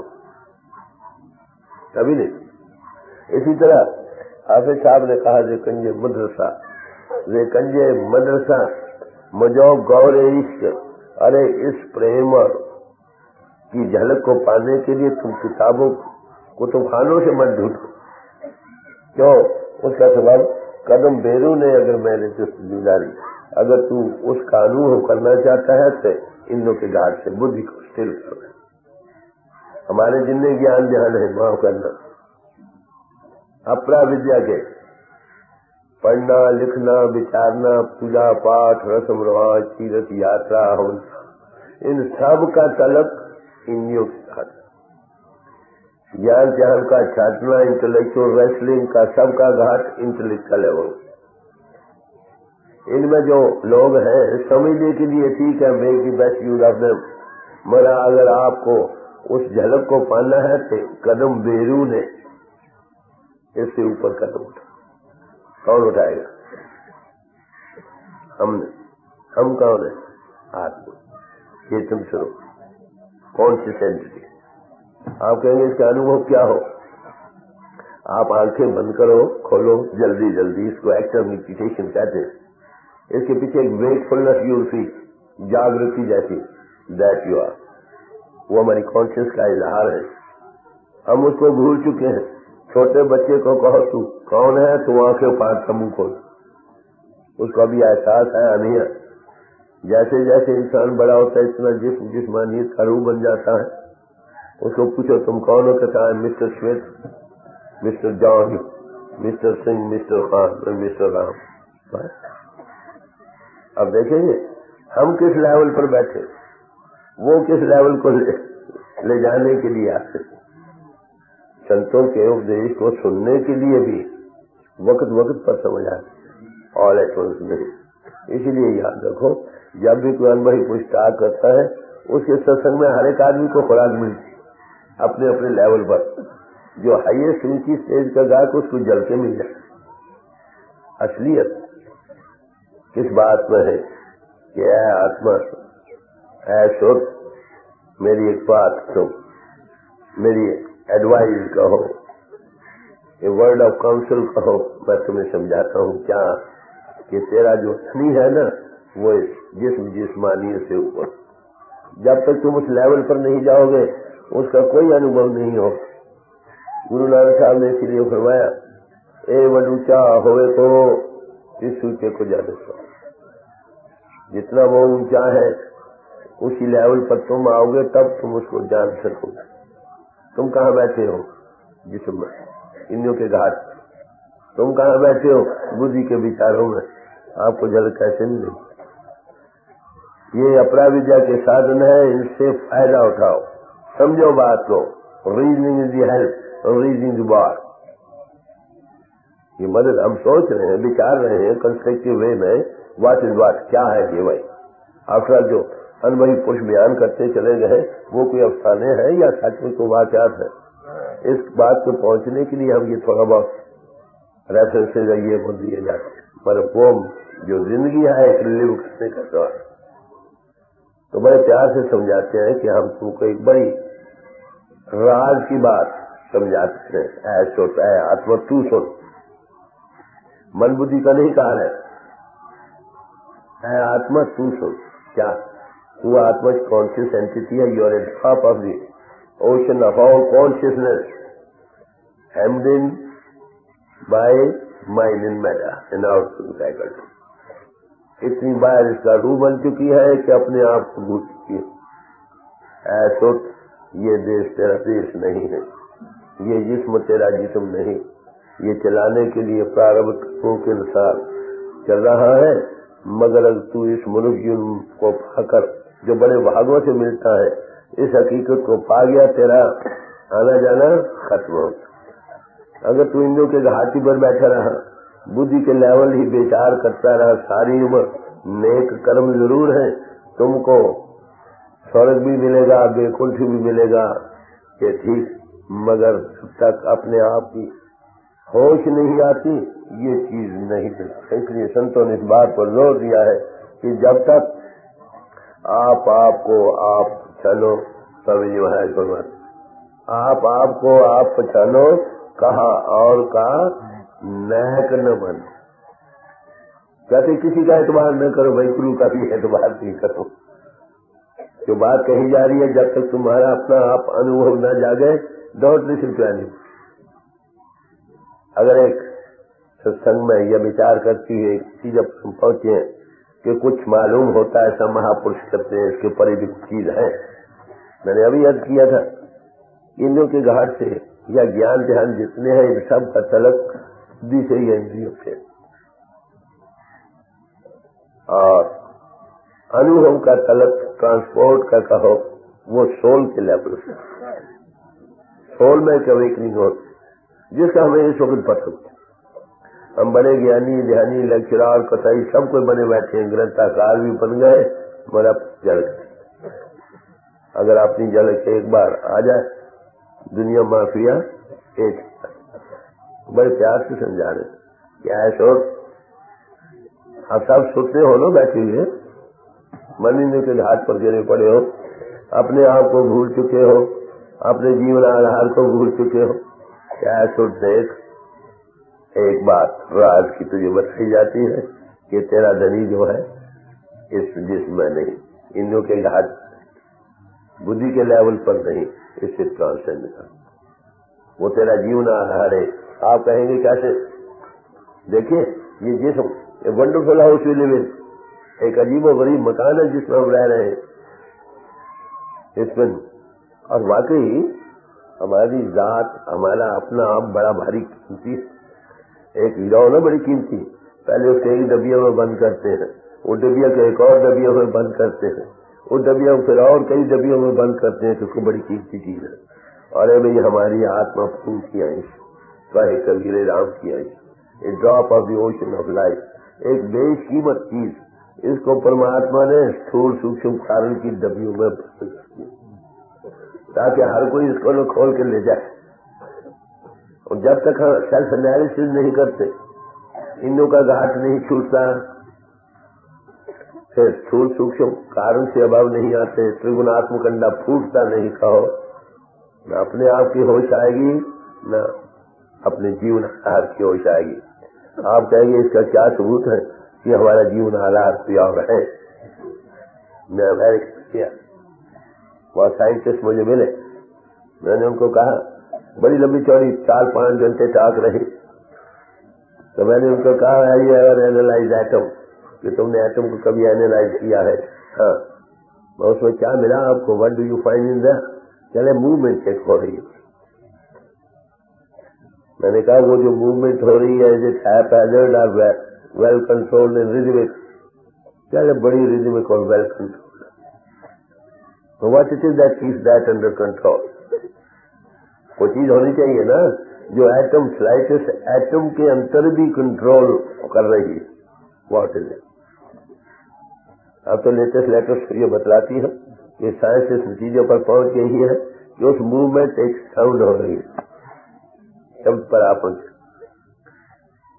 کبھی نہیں. اسی طرح حافظ صاحب نے کہا کنجے مدرسہ مجو گور عشق. ارے اس پریم کی جھلک کو پانے کے لیے تم کتابوں کتب خانوں سے مت ڈھونڈو. کیوں؟ اس کا سبب قدم بیرون ہے. اگر میں نے ڈالی, اگر تو اس قانون کرنا چاہتا ہے تو انوں کے گھاٹ سے بدھ کو اسٹل کرنا. ہمارے جتنے گیان دھیان ہے معاف کرنا. اپرا ودیا کے پڑھنا لکھنا بچارنا پوجا پاٹ رسم رواج تیرتھ یاترا ہونا, ان سب کا تعلق انوں کے ساتھ. جان جہان کا چھاٹنا انٹلیکچوئل ریسلنگ کا سب کا گھاٹ انٹلیکچل لیول. ان میں جو لوگ ہیں سمجھنے کے لیے ٹھیک ہے make the best use of them, مگر اگر آپ کو اس جھلک کو پانا ہے تو قدم بیرون ہے, اس سے اوپر قدم اٹھا. کون اٹھائے گا؟ ہم کون ہیں؟ آدمی چیتن سوروپ کون سی سینٹری. آپ کہیں گے اس کا انوبھو کیا ہو؟ آپ آنکھیں بند کرو کھولو جلدی جلدی, اس کو ایکٹر میڈیٹیشن کہتے ہیں. اس کے پیچھے ایک ویک فلنس یو سی جاگرتی جیسی دیٹ یو آر, وہ ہماری کانشیس کا اظہار ہے. ہم اس کو بھول چکے ہیں. چھوٹے بچے کو کہو تو کون ہے تو آنکھیں پھاڑ کر منہ کھول, اس کو ابھی احساس ہے نہیں ہے. جیسے جیسے انسان بڑا ہوتا ہے اتنا جسمانیت کا روح بن جاتا ہے. اس کو پوچھو تم کون ہو؟ کہتا ہے Mister Smith, Mister John, Mister Singh, Mister Khan, Mister Ram. اب دیکھیں گے ہم کس لیول پر بیٹھے, وہ کس لیول کو لے جانے کے لیے آتے. سنتوں کے اپدیش کو سننے کے لیے بھی وقت وقت پر سمجھ آتے, آل ایٹ ونس نہیں. اسی لیے یاد رکھو جب بھی کوئی انبھائی پوچھتاچ کرتا ہے اس کے ستسنگ میں ہر ایک آدمی کو خوراک ملتی اپنے اپنے لیول پر. جو ہائیسٹ اونچی اسٹیج کا گاہک اس کو جل کے مل جائے. اصلیت کس بات میں ہے کہ اے آتما, اے شد, میری ایک بات سن, میری ایڈوائز کہو, اے ورڈ آف کاؤنسل کہو, میں تمہیں سمجھاتا ہوں کیا کہ تیرا جو سنی ہے نا وہ جسمانیت سے اوپر. جب تک تم اس لیول پر نہیں جاؤ گے اس کا کوئی انوبھو نہیں ہو. گرو نانک صاحب نے اسی لیے فرمایا اے وڈوچا ہوئے تو اس اونچے کو جانے سو. جتنا وہ اونچا ہے اسی لیول پر تم آؤ گے تب تم اس کو جان سکو گے. تم کہاں بیٹھے ہو؟ جسم میں, انوں کے گھاٹ. تم کہاں بیٹھے ہو؟ بدھی کے وچاروں میں. آپ کو جھلک کیسے ملے؟ یہ اپرا ودیا کے سادھن ہے, ان سے فائدہ اٹھاؤ. سمجھو بات کو. Reasoning is the help, reasoning the bar. یہ مدد ہم سوچ رہے ہیں, بچار رہے ہیں کنسٹرکٹیو وے میں. واٹ از واٹ, کیا ہے یہ بھائی؟ افراد جو انبھائی پوش بیان کرتے چلے گئے وہ کوئی افسانے ہیں یا سچ میں کوئی واقعات ہے؟ اس بات کو پہنچنے کے لیے ہم یہ تھوڑا بہت रेफरेंसेज ये वो दिए जाते हैं, पर वो जो जिंदगी है एक लिव करने का सवाल। तो बड़े प्यार से समझाते हैं कि हम तुमको एक बड़ी राज की बात समझाते हैं, ऐसा होता है आत्मा तू सुन, मन बुद्धि का नहीं कहा है आत्मा तू सुन। क्या तू आत्मा कॉन्शियस एंटिटी है, you are at top of the ocean of all consciousness, hemmed in by mind and matter and outward faculty. इतनी बार इसका रूह बन चुकी है कि अपने आप को भूल चुकी है। ऐसा ये देश तेरा देश नहीं है, ये जिस्म तेरा जिस्म नहीं, ये चलाने के लिए प्रारब्ध कर्मों के अनुसार चल रहा है। मगर अगर तू इस मनुष्य को पाकर जो बड़े भागों से मिलता है, इस हकीकत को पा गया, तेरा आना जाना खत्म हो। अगर तू इंद्रियों के घाटी पर बैठा रहा, बुद्धि के लेवल ही बेचार करता रहा सारी उम्र, नेक कर्म जरूर है, तुमको स्वर्ग भी मिलेगा, बेकुंठ भी मिलेगा, ये ठीक, मगर जब तक अपने आप की होश नहीं आती ये चीज नहीं मिलती। इसलिए संतों ने इस बात पर जोर दिया है कि जब तक आप पहचानो, तभी जो है भगवान आप आपको आप पहचानो, कहा और का नैक न बनो। कहते किसी का एतबार न करो भाई, गुरु का भी एतबार नहीं करो। जो बात कही जा रही है, जब तक तुम्हारा अपना आप अनुभव न जागे, डोंट लिसन टू एनी। अगर एक सत्संग में यह विचार करती है कि जब हम पहुंचे कि कुछ मालूम होता है, ऐसा महापुरुष करते हैं, इसके परे भी चीज है। मैंने अभी अर्ज किया था, इंद्रियों के घाट से या ज्ञान ध्यान जितने हैं, इन सब का तलक बुद्धि से ही इंद्रियों से, और अनुभव का तलक ट्रांसपोर्ट का कहो वो सोल के लेवल से, सोल में अवेकनिंग हो, जिसका हमें इस वक्त पता हो। हम बड़े ज्ञानी ध्यानी लेक्चरार कसाई सब कोई बने बैठे हैं, ग्रंथकार भी बन गए, मगर जल गए। अगर अपनी जल के एक बार आ जाए, दुनिया माफिया एक बड़े प्यार से समझा रहे क्या है शोर। आप सब सुनते हो, लो बैठे हुए मनिंद्र के घाट पर गिरे पड़े हो, अपने आप को भूल चुके हो, अपने जीवन आधार को भूल चुके हो। क्या है सुन, देख एक बात राज की तुझे बताई जाती है कि तेरा धनी जो है इस जिस्म में नहीं, इंद्रियों के घाट बुद्धि के लेवल पर नहीं, इससे ट्रांसेंड कर, वो तेरा जीवन आधार है। आप कहेंगे कैसे? देखिए ये जिस्म, ये wonderful house we live in, एक अजीबो गरीब मकान है जिसमें हम रह रहे हैं इसमें, और वाकई हमारी जात, हमारा अपना आप बड़ा भारी कीमती है। एक हीरा ना बड़ी कीमती, पहले उसके एक डबिया में बंद करते हैं, वो डबिया को एक और डबिया में बंद करते हैं, वो डबिया फिर और कई डबियों में बंद करते हैं, तो उसको बड़ी कीमती चीज है। और भाई हमारी आत्मा फूल की अंश, चाहे कबीर राम की अंश, a drop of the ocean of life, एक बेकीमत चीज, इसको परमात्मा ने स्थूल सूक्ष्म कारण की डबियों में बंद कर दिया ताकि हर कोई इसको न खोल के ले जाए। और जब तक हम सेल्फ एनालिसिस नहीं करते, इंद्रियों का घाट नहीं छूटता, फिर स्थूल सूक्ष्म कारण से अभाव नहीं आते, त्रिगुणात्मक अंडा फूटता नहीं, कहो न अपने आप की होश आएगी, न अपने जीवन आधार की होश आएगी। आप कहेंगे इसका क्या सबूत है कि हमारा जीवन आधार प्योर है? मैं अमेरिका किया, बहुत साइंटिस्ट मुझे मिले, मैंने उनको कहा, बड़ी लंबी चौड़ी 4-5 घंटे टाक रही, तो मैंने उनको कहा ये एनालाइज एटम, कि तुमने एटम को कभी एनालाइज किया है? हाँ। उसमें क्या मिला आपको? What do you find in the? चले मूवमेंट चेक हो रही है। मैंने कहा वो जो मूवमेंट हो रही है, इज इट हैपहैज़र्ड और वेल कंट्रोल्ड एंड रिदमिक? चले बड़ी रिदमिक और well controlled. What it is that keeps that under control? वो चीज होनी चाहिए ना जो एटम, स्लाइटेस्ट एटम के अंतर भी कंट्रोल कर रही है। What is it? अब तो लेटेस्ट लेटेस्ट ये बतलाती है कि साइंस इस नतीजे पर पहुंच गई है कि उस मूवमेंट एक साउंड हो रही है, शब्द पर आप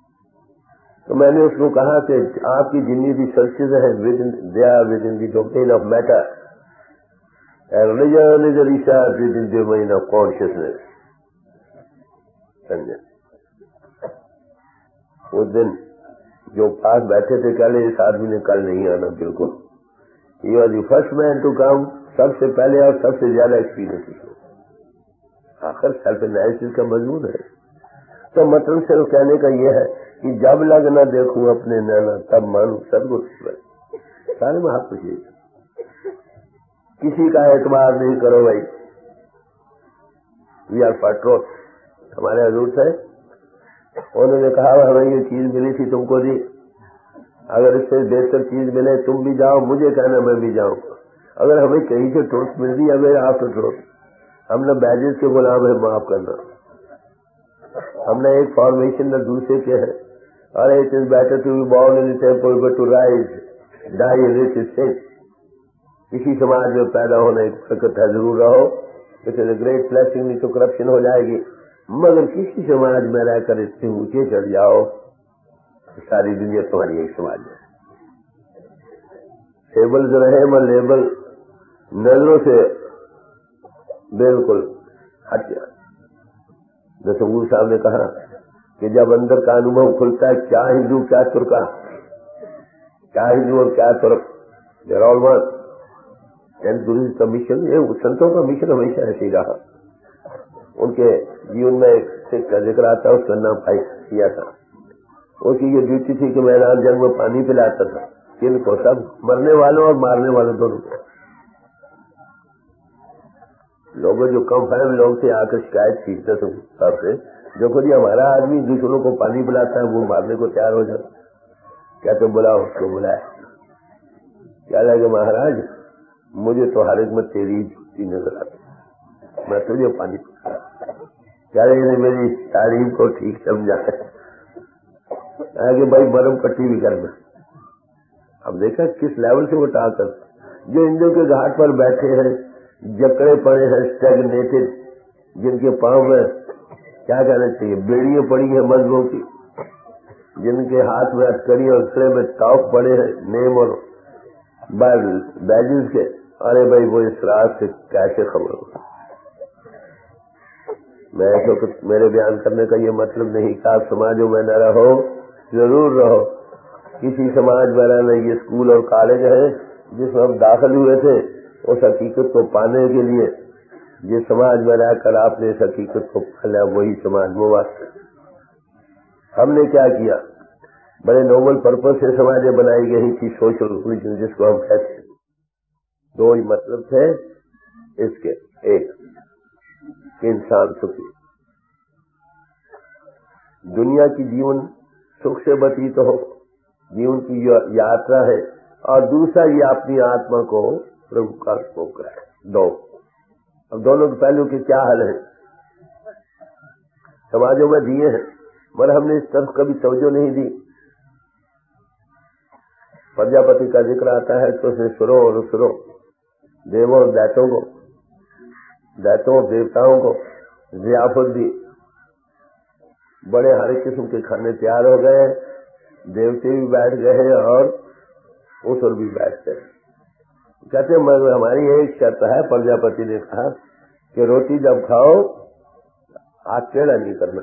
تو میں نے اس کو کہا کہ آپ کی جتنی بھی ریسرچز ہیں they are within the domain of matter and religion is a research within the domain of consciousness. سمجھے؟ اس دن جو پاس بیٹھے تھے کل اس آدمی نے کل نہیں آنا بالکل. He was the first man to come. سب سے پہلے اور سب سے زیادہ ایکسپیرینس. آخر سیلف انالیسس کا مضمون ہے. تو مطلب صرف کہنے کا یہ ہے کہ جب لگ نہ دیکھوں اپنے نانا تب مانوں سب کچھ. سارے میں آپ پوچھیے کسی کا اعتبار نہیں کرو بھائی. We are for truth. ہمارے حضور تھے, انہوں نے کہا ہمیں یہ چیز ملی تھی تم کو دی, اگر اس سے بہتر چیز ملے تم بھی جاؤ, مجھے کہنا میں بھی جاؤں. اگر ہمیں کہیں سے ٹروتھ مل رہی ہے آفٹر ٹروتھ, ہم نے بیجز کے غلام ہے, معاف کرنا. ہم نے ایک فارمیشن نہ دوسرے کے ہے. اور it is better to be born in temple but to rise die in it is sin. کسی سماج میں پیدا ہونے کی برکت ہے, ضرور رہو. It is a great blessing, نہیں تو کرپشن ہو جائے گی. مگر کسی سماج میں رہ کر اتنے اونچے چڑھ جاؤ, ساری دنیا تمہاری ایک سماج ہے. ٹیبل رہے میں لیبل نظروں سے بالکل ہٹ جائے. جیسے گرو صاحب نے کہا کہ جب اندر کا انوبھو کھلتا ہے, کیا ہندو کیا ترکا, کیا ہندو اور کیا ترک, they are all one. And گرو کا مشن, یہ سنتوں کا مشن ہمیشہ ایسے ہی رہا. ان کے جیون میں ایک سکھ کا ذکر آتا ہے, اس کا نام پائی کیا تھا. اس کی یہ ڈیوٹی تھی کہ میدان جنگ میں پانی پلاتا تھا. کن کو؟ سب مرنے والوں اور مارنے والوں دونوں کو. لوگوں جو کم فہم لوگ تھے آ کر شکایت سیکھتے تھے سب سے, دیکھو جی ہمارا آدمی دوسروں کو پانی پلاتا ہے, وہ مارنے کو تیار ہو جاتا. کہتے بلاؤ اس کو. بلایا. کیا لگے مہاراج, مجھے تو ہر ایک میں تیری جھوٹی نظر آتی, میں تجھے پانی پلا. کیا لگے میری تعلیم کو ٹھیک سمجھا ہے کہ بھائی برم پٹی بھی کرنا. اب دیکھا کس لیول سے وہ ٹا کر, جو ہندو کے گھاٹ پر بیٹھے ہیں, جکڑے پڑے ہیں, اسٹیگنیٹڈ, جن کے پاؤں میں کیا کہنا چاہیے بیڑیاں پڑی ہیں مذہبوں کی, جن کے ہاتھ میں ہتکڑی اور گلے میں ٹاک پڑے ہیں نیم اور بیجز کے. ارے بھائی وہ اس رات سے کیسے خبر ہو. میں تو میرے بیان کرنے کا یہ مطلب نہیں کہ آپ سماجوں میں نہ رہو, ضرور رہو. کسی سماج میں رہنا, یہ اسکول اور کالج ہے جس میں ہم داخل ہوئے تھے, اس حقیقت کو پانے کے لیے جس سماج میں رہ کر آپ نے اس حقیقت کو پالا, وہی سماج مواد. ہم نے کیا کیا, بڑے نوبل پرپز سے سماجیں بنائی گئی تھی, سوشل ریلیجن جس کو ہم کہتے ہیں. دو ہی مطلب تھے اس کے, ایک کہ انسان سکھی, دنیا کی جیون سکھ سے بتیت ہو, جیون کی یاترا ہے, اور دوسرا یہ اپنی آتما کو پربھو کا سپوک کرے. دو. اب دونوں کے پہلو کے کیا حل ہیں سماجوں میں دیے ہیں, مگر ہم نے اس طرف کبھی توجہ نہیں دی. پرجاپتی کا ذکر آتا ہے تو اسے سرو اور اسرو, دیووں اور دیتوں کو, دیتوں اور دیوتاؤں کو ضیافت دی. بڑے ہر ایک قسم کے کھانے تیار ہو گئے, دیوتے بھی بیٹھ گئے اور اسر بھی بیٹھ گئے. کہتے مگر ہماری ایک شرط ہے, پرجاپتی نے کہا کہ روٹی جب کھاؤ ہاتھ ٹیڑھا نہیں کرنا.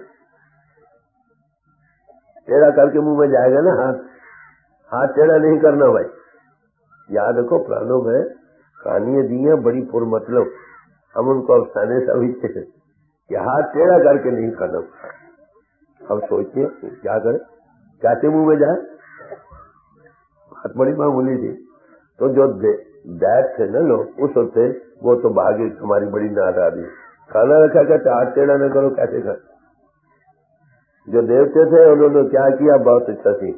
ٹیڑھا کر کے منہ میں جائے گا نا ہاتھ ٹیڑھا نہیں کرنا. بھائی یاد رکھو, پرانوں میں کہانیاں دی ہیں بڑی پر مطلب, ہم ان کو افسانے سمجھتے ہیں کہ ہاتھ ٹیڑھا کر کے نہیں کرنا. ہم سوچتے ہیں کیا کریں, کہتے منہ میں جائے, بات بڑی معمولی تھی. تو جو دیت تھے نا لوگ اس وقت, وہ تو بھاگے, ہماری بڑی ناداری. کھانا رکھا کہتے ہاتھ ٹیڑھا نہ کرو, کیسے کر. جو دیوتے تھے انہوں نے کیا کیا, بہت اچھا تھی,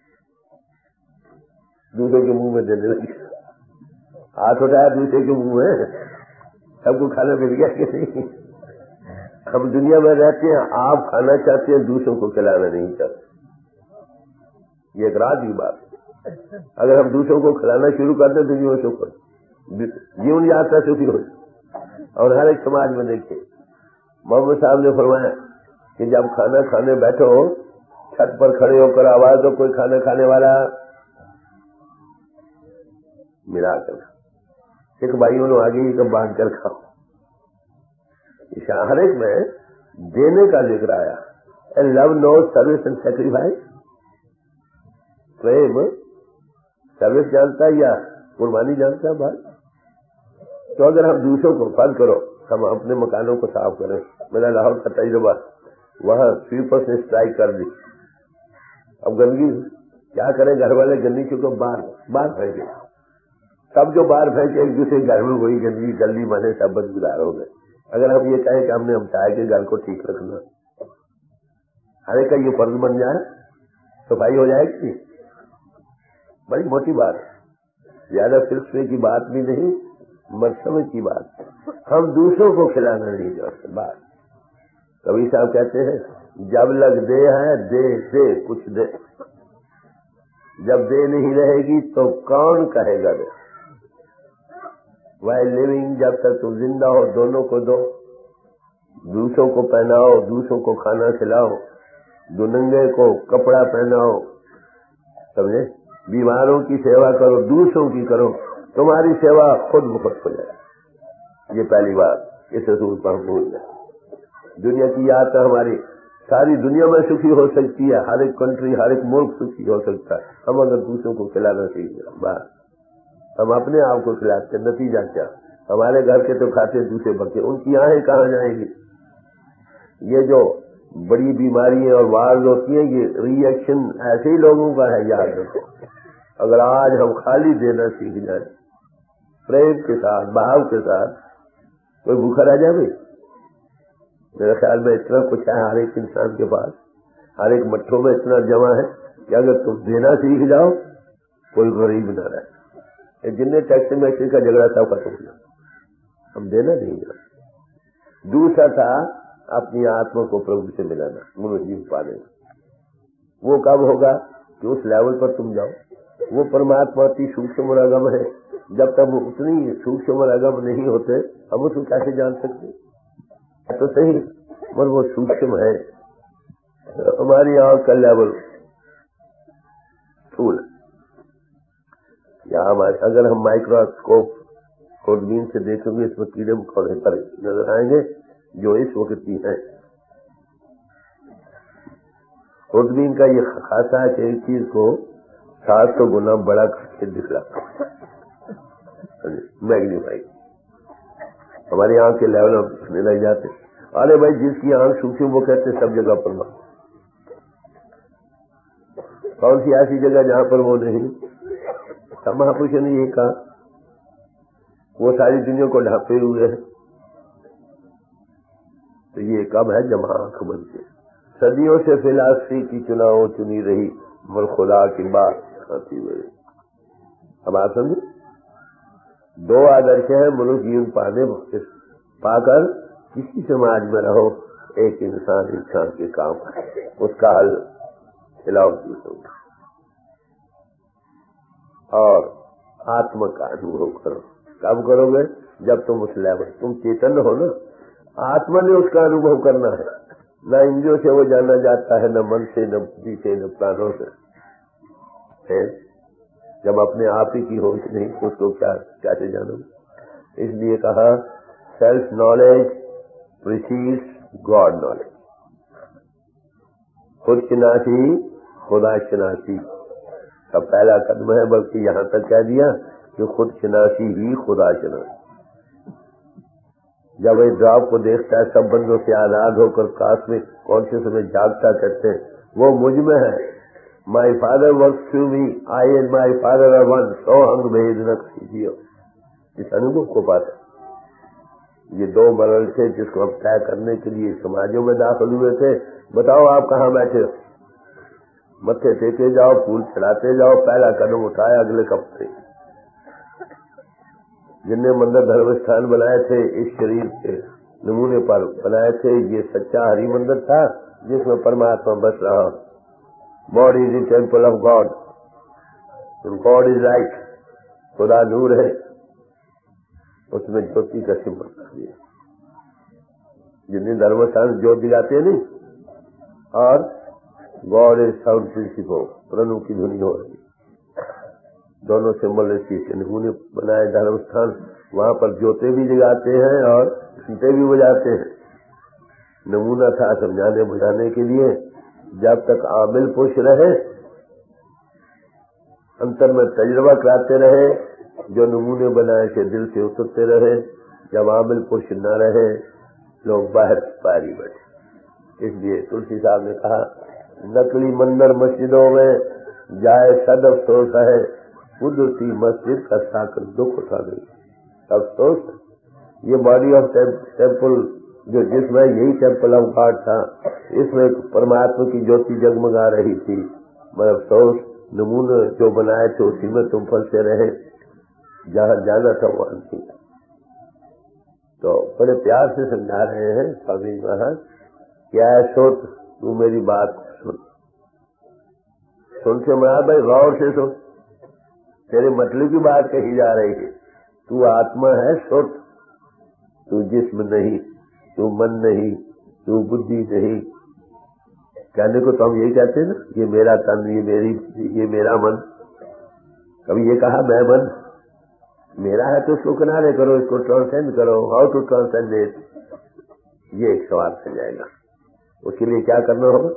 دوسرے کے منہ میں دینے لگے. ہاتھ اٹھایا دوسرے کے منہ میں, سب کو کھانا مل گیا کہ نہیں. ہم دنیا میں رہتے ہیں, آپ کھانا چاہتے ہیں, دوسروں کو کھلانا نہیں چاہتے. یہ ایک راز کی بات ہے. اگر ہم دوسروں کو کھلانا شروع کر دیں تو جیون یاترا سکھی ہو. اور ہر ایک سماج میں دیکھیں, محمد صاحب نے فرمایا کہ جب کھانا کھانے بیٹھو چھت پر کھڑے ہو کر آواز دو کوئی کھانا کھانے والا، ملا کر سکھ بھائیوں نے آگے ہی کب باندھ کر کھاؤ. ہر ایک میں دینے کا ذکر آیا. Love no service and sacrifice. پریم سروس جانتا ہے یا قربانی جانتا ہے بھائی؟ تو اگر ہم دوسروں کو فرض کرو ہم اپنے مکانوں کو صاف کریں. میرا لاہور کا تجربہ، وہاں سویپر نے اسٹرائک کر دی. اب گندگی کیا کریں، گھر والے گندگی کو باہر پھینکے. سب جو باہر پھینکے ایک دوسرے گھر میں وہی گندگی گلی بنے سب بدبودار ہو گئے. اگر ہم یہ کہیں کہ ہم نے ہم چاہے کہ گھر کو ٹھیک رکھنا، ہر ایک کا یہ فرض بن جائے، صفائی ہو جائے گی. بڑی موٹی بات، زیادہ فلسفے کی بات بھی نہیں، مرتبے کی بات. ہم دوسروں کو کھلانا نہیں چاہتے. بات کبھی صاحب کہتے ہیں جب لگ دے ہے دے کچھ دے، جب دے نہیں رہے گی تو کون کہے گا دے. وائل لیونگ، جب تک تم زندہ ہو دونوں کو دو. دوسروں کو پہناؤ، دوسروں کو کھانا کھلاؤ، دننگے کو کپڑا پہناؤ، سمجھے؟ بیماروں کی سیوا کرو، دوسروں کی کرو، تمہاری سیوا خود بخود ہو جائے. یہ پہلی بات اس اصول پر ہم بھول جائیں. دنیا کی یاد تو ہماری ساری دنیا میں سکھی ہو سکتی ہے، ہر ایک کنٹری ہر ایک ملک سکھی ہو سکتا ہے، ہم اگر دوسروں کو کھلانا سیکھ جائیں. بات ہم اپنے آپ کو کھلاتے، نتیجہ کیا؟ ہمارے گھر کے تو کھاتے دوسرے بچے، ان کی آنکھیں کہاں جائیں گی؟ یہ جو بڑی بیماری اور وارز ہوتی ہیں یہ ری ایکشن ایسے ہی لوگوں کا ہے. یاد رکھو، اگر آج ہم خالی دینا سیکھ جائیں پریم کے ساتھ، بہاؤ کے ساتھ، کوئی بھوکا رہ جائے بھائی؟ میرے خیال میں اتنا کچھ ہے ہر ایک انسان کے پاس، ہر ایک مٹھوں میں اتنا جمع ہے کہ اگر تم دینا سیکھ جاؤ کوئی غریب نہ رہے. جن نے ٹیکس میٹری کا جھگڑا تھا ختم ہو، ہم دینا نہیں جاتے. دوسرا تھا اپنی آتما کو پربھو سے ملانا، منجیو پانے. وہ کب ہوگا کہ اس لیول پر تم جاؤ. وہ پرماتما کی سوکشم اور اگم ہے. جب تک وہ اتنی سوکشم اور اگم نہیں ہوتے ہم اس کو کیسے جان سکتے؟ تو صحیح، مگر وہ سوکشم ہے. ہماری آنکھ کا لیول ٹھول، یا اگر ہم مائکروسکوپ خوردبین سے دیکھیں گے اس میں کیڑے مکوڑے پر نظر آئیں گے جو اس وقت بھی ہیں. خوردبین کا یہ خاصہ ہے کہ ایک چیز کو 700 گنا بڑا کر کے دکھلاتا ہے، میگنیفائی. ہماری آنکھ کے لیول ہم دکھنے لگ جاتے. ارے بھائی جس کی آنکھ سوکھی وہ کہتے سب جگہ پر ماں. کون سی ایسی جگہ جہاں پر وہ نہیں؟ مہاپروش نے یہ کہا وہ ساری دنیا کو ڈھانپے ہوئے ہیں. تو یہ کب ہے جب آنکھ بنتے. صدیوں سے فلاسفی کی چناؤ چنی رہی مگر خدا کی بات آتی ہوئی. اب آپ سمجھے، دو آدرش ہیں ملک پا کر کسی سماج میں رہو. ایک انسان کے کام ہے، اس کا حل کھلاؤ دوسروں کا، اور آتما کا انوبھو کرو. کب کرو گے؟ جب تم اس لیول، تم چیتن ہو نا. آتما نے اس کا انوبھو کرنا ہے، نہ انجیوں سے وہ جانا جاتا ہے، نہ من سے، نہ بدھی سے، نہ پرانوں سے. جب اپنے آپ ہی کی ہوش نہیں تو اس کو کیسے جانو؟ اس لیے کہا self knowledge precedes God knowledge. خود شناسی خدا شناسی کا پہلا قدم ہے، بلکہ یہاں تک کہہ دیا کہ خود شناسی ہی خدا شناسی. جب اس ڈراپ کو دیکھتا ہے سب بندوں سے آزاد ہو کر کاسمک کانشیس میں جاگتا کرتے ہیں وہ مجھ میں ہے. My father works through me, I and my father are one, سو ہنگ بھیج نہ کیجیے. اس انوبھو کو پاتا. یہ دو مرل تھے جس کو ہم طے کرنے کے لیے سماجوں میں داخل ہوئے تھے. بتاؤ آپ کہاں بیٹھے ہو؟ متھے ٹیکے جاؤ، پھول چڑھاتے جاؤ. پہلا قدم اٹھایا اگلے کپڑے. جن نے مندر دھرم استھان بنائے تھے اس شریر کے نمونے پر بنائے تھے. یہ سچا ہری مندر تھا جس میں پرماتما بس رہا. Body is the temple of God, God is light, خدا نور ہے. اس میں جوتی کا سمبل کر دیا. جن دھرم استھان جوت دلاتے نہیں، اور गॉड इज साउंड प्रिंसिपल, प्रणु की ध्वनि हो रही, दोनों सिंबल उन्होंने बनाए धर्म स्थान, वहां पर जोते भी जगाते हैं और घंटे भी बजाते हैं। नमूना था समझाने बुझाने के लिए, जब तक आमिल पुरुष रहे, अंतर में तजुर्बा कराते रहे, जो नमूने बनाए के दिल से उतरते रहे। जब आमिल पुरुष न रहे, लोग बाहर पारी बैठे। इसलिए तुलसी साहब ने कहा, नकली मंदिर मस्जिदों में जाए सद अफसोस है, कुदरती मस्जिद का साकर दुख उठा गई। अफसोस, ये बॉडी ऑफ टेम्पल जो जिसमें यही टेम्पल ऑफ गॉड था, इसमें परमात्मा की ज्योति जगमगा रही थी, मगर अफसोस नमूने जो बनाए थे उसी में तुम फंसे रहे, जहाँ जाना था वहां थी। तो बड़े प्यार से समझा रहे हैं स्वामी महाराज, क्या है सोच, तू मेरी बात सुन, सुन के महाराज भाई गौर से सुन, तेरे मतलब की बात कही जा रही है। तू आत्मा है सुन, तू जिस्म नहीं, तू मन नहीं, तू बुद्धि नहीं। कहने को तो हम यही कहते हैं ना, ये मेरा तन, ये मेरा मन। कभी ये कहा मैं मन मेरा है तो उसको किनारे करो, इसको ट्रांसेंड करो। हाउ टू ट्रांसेंड इट, ये एक सवाल से जाएगा। उसके लिए क्या करना होगा,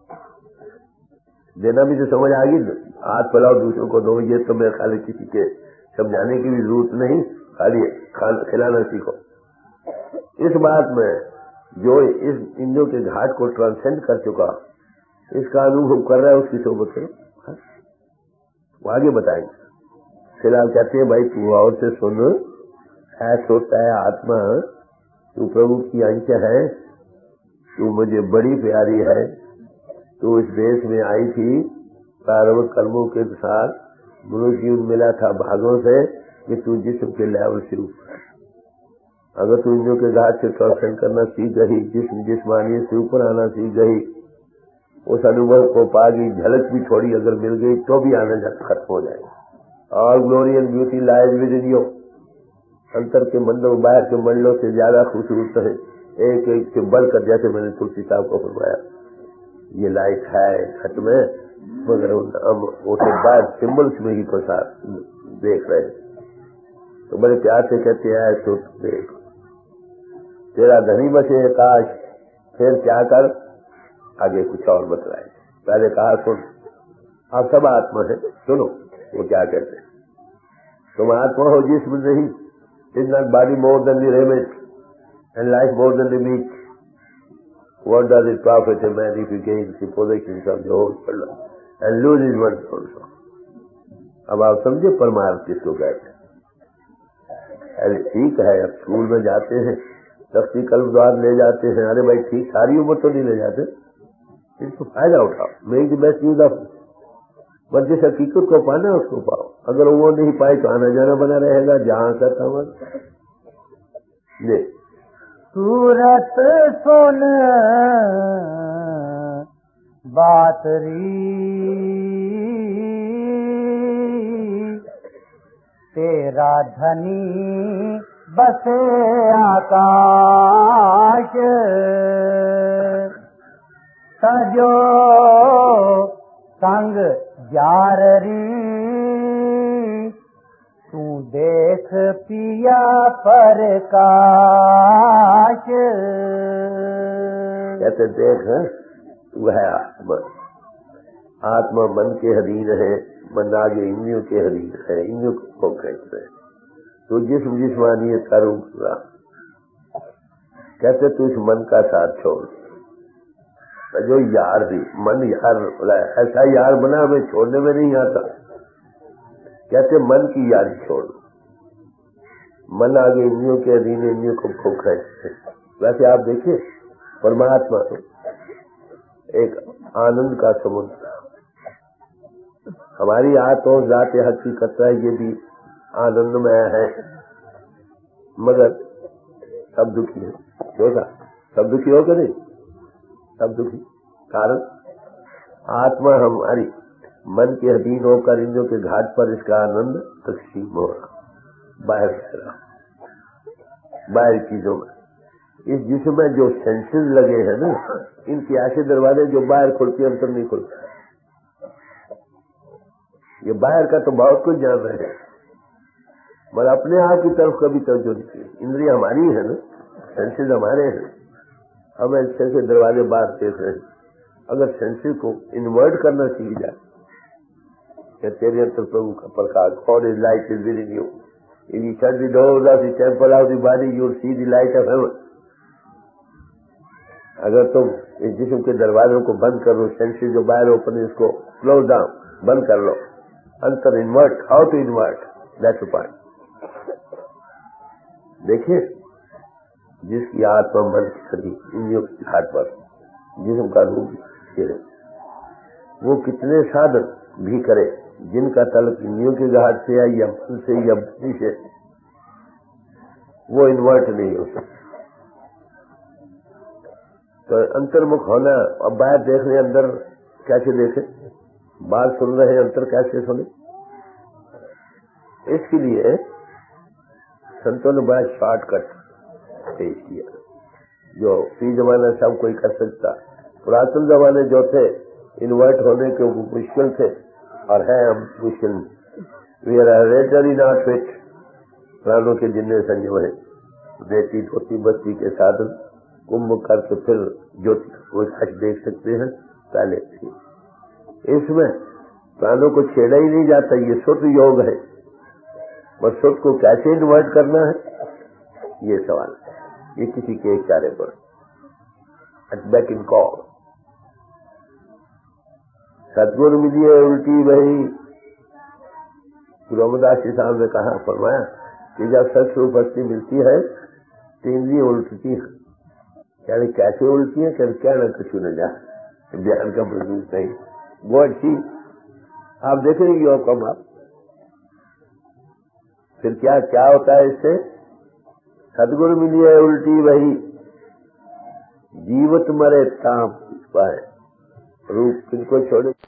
देना भी तो समझ आ गई, हाथ फैलाओ दूसरों को दो। ये तो मेरे ख्याल किसी के समझाने की भी जरूरत नहीं, खाली खिलाना सीखो। इस बात में जो इस इंद्रियों के घाट को ट्रांसेंड कर चुका, इसका अनुभव कर रहा है, उसकी सोबत करो, वो आगे बताएंगे। फिलहाल कहते हैं भाई तू और से सुन, ऐसा होता है आत्मा, तू प्रभु की अंश है, तू मुझे बड़ी प्यारी है, तू इस देश में आई थी प्रारंभ कर्मों के अनुसार, मनुष्य जीवन मिला था भागों से कि तू जिस्म के लेवल से ऊपर है। अगर तू इंद्रियों के घाट से ट्रांसेंड करना सीख गई, जिस्मानी से ऊपर आना सीख गई, उस अनुभव को पा गई, झलक भी थोड़ी अगर मिल गई तो भी आना खत्म हो जाएगा। और glory and beauty lies within you, अंतर के मंडलों बाहर के मंडलों से ज्यादा खूबसूरत है, एक एक से बढ़कर, जैसे मैंने तुलसी साहब को फरमाया, ये लाइट है घट में, मगर हम उसे बाहर सिम्बल्स में ही प्रसार देख रहे हैं। तो बड़े प्यार से कहते हैं तो देख, तेरा धनी बचे काश, फिर क्या कर, आगे कुछ और बतलाए। पहले कहा सुन, आप सब आत्मा है, सुनो वो क्या कहते हैं। तुम आत्मा हो जिस्म नहीं, is not body more than the raiment and life more than the meat. What does it profit a man if he gains the possessions of the whole world and loses one also? अब आप समझे परमार्थ किसको कहते हैं। अरे ठीक है, अब स्कूल में जाते हैं, तख्ती कल्प द्वार ले जाते हैं, अरे भाई ठीक, सारी उम्र तो नहीं ले जाते, इसको फायदा उठाओ, make the best use of. बस जिस हकीकत को पाना उसको पाओ, अगर वो नहीं पाए तो आना जाना बना रहेगा, जहां का तमन दे। सूरत सुन बात री, तेरा धनी बसे आकाश, सजो संग जार री, तू देख पिया प्रकाश। कहते देख, तू है आत्मा, आत्मा मन के अधीन है, मन आगे इंद्रियों के अधीन है, इंद्रियों को कहते हैं। तो जिस्मानियत का रूप हुआ, कहते तू इस मन का साथ छोड़, जो यार भी मन यार बोला, ऐसा यार बना हमें छोड़ने में नहीं आता। कहते मन की यारी छोड़, मन आगे इंद्रियों के अधीन, इंद्रियों को भोग है। वैसे आप देखिए परमात्मा तो एक आनंद का समुद्र, हमारी आत्मा जाते हकीकत है, ये भी आनंदमय है, मगर सब दुखी है। क्यों था सब दुखी हो गए, सब दुखी कारण आत्मा हमारी मन के अधीन होकर इंद्रियों के घाट पर इसका आनंद तकसीम हो रहा, बाहर रहा, बाहर चीजों में इस जिस्म में जो सेंसेस लगे हैं ना, इनके ऐसे दरवाजे जो बाहर खुलते अंदर नहीं खुलता। ये बाहर का तो बहुत कुछ जान रहे हैं, मगर अपने आप की तरफ कभी तवज्जो नहीं की। इंद्रिय हमारी है ना, सेंसेस हमारे हैं, हम ऐसे दरवाजे बाहर देख रहे हैं। अगर सेंसेस को इन्वर्ट करना सीख जाए कि तेरे अंदर प्रभु का प्रकाश, God is light is within you. If you shut the doors of the temple of the body, you will see the light of heaven. अगर तुम इस जिस्म के दरवाजों को बंद करो, सेंसेस जो बाहर ओपन है इसको क्लोज डाउन, बंद कर लो, अंतर invert, how to invert, that's the point. देखिए, जिसकी आत्मा बंद करी इंद्रियों की घाट पर, जिस्म का रूप है, वो कितने साधन भी करे, जिनका तलब इंद्रियों की घाट से है या मन से या बुद्धि से, वो इन्वर्ट नहीं हो सकता। तो अंतर्मुख होना, अब बाहर देख रहे अंदर कैसे देखे, बात सुन रहे हैं अंतर कैसे सुने। इसके लिए संतों ने बड़ा शॉर्टकट पेश किया, जो फी जमाना सब कोई कर सकता। पुरातन जमाने जो थे इन्वर्ट होने के मुश्किल थे और है हम मुश्किल। We are hereditary not fit, प्राणों के जिन्हें संजम है, बेटी धोती बस्ती के साधन कुंभ करके फिर ज्योति को सच देख सकते हैं, पहले थी। इसमें प्राणों को छेड़ा ही नहीं जाता, ये सुत योग है, बस सुत को कैसे इन्वर्ट करना है ये सवाल है। ये किसी के इशारे पर बैक इन कॉल। सदगुरु मिलिए उल्टी वही, गुरु अमरदास जी साहब ने कहा, फरमाया कि जब सत्स्वरूप भक्ति मिलती है तो इंद्रियां उल्टती है। यानी कैसे उल्टी है, क्या न कुछ न जा, ध्यान का प्रदूष नहीं। वो अच्छी आप देखेंगे योग कम आप, फिर क्या क्या होता है इससे, सदगुरु मिली है उल्टी वही, जीवत मरे ताम पाए, रूप किनको छोड़े।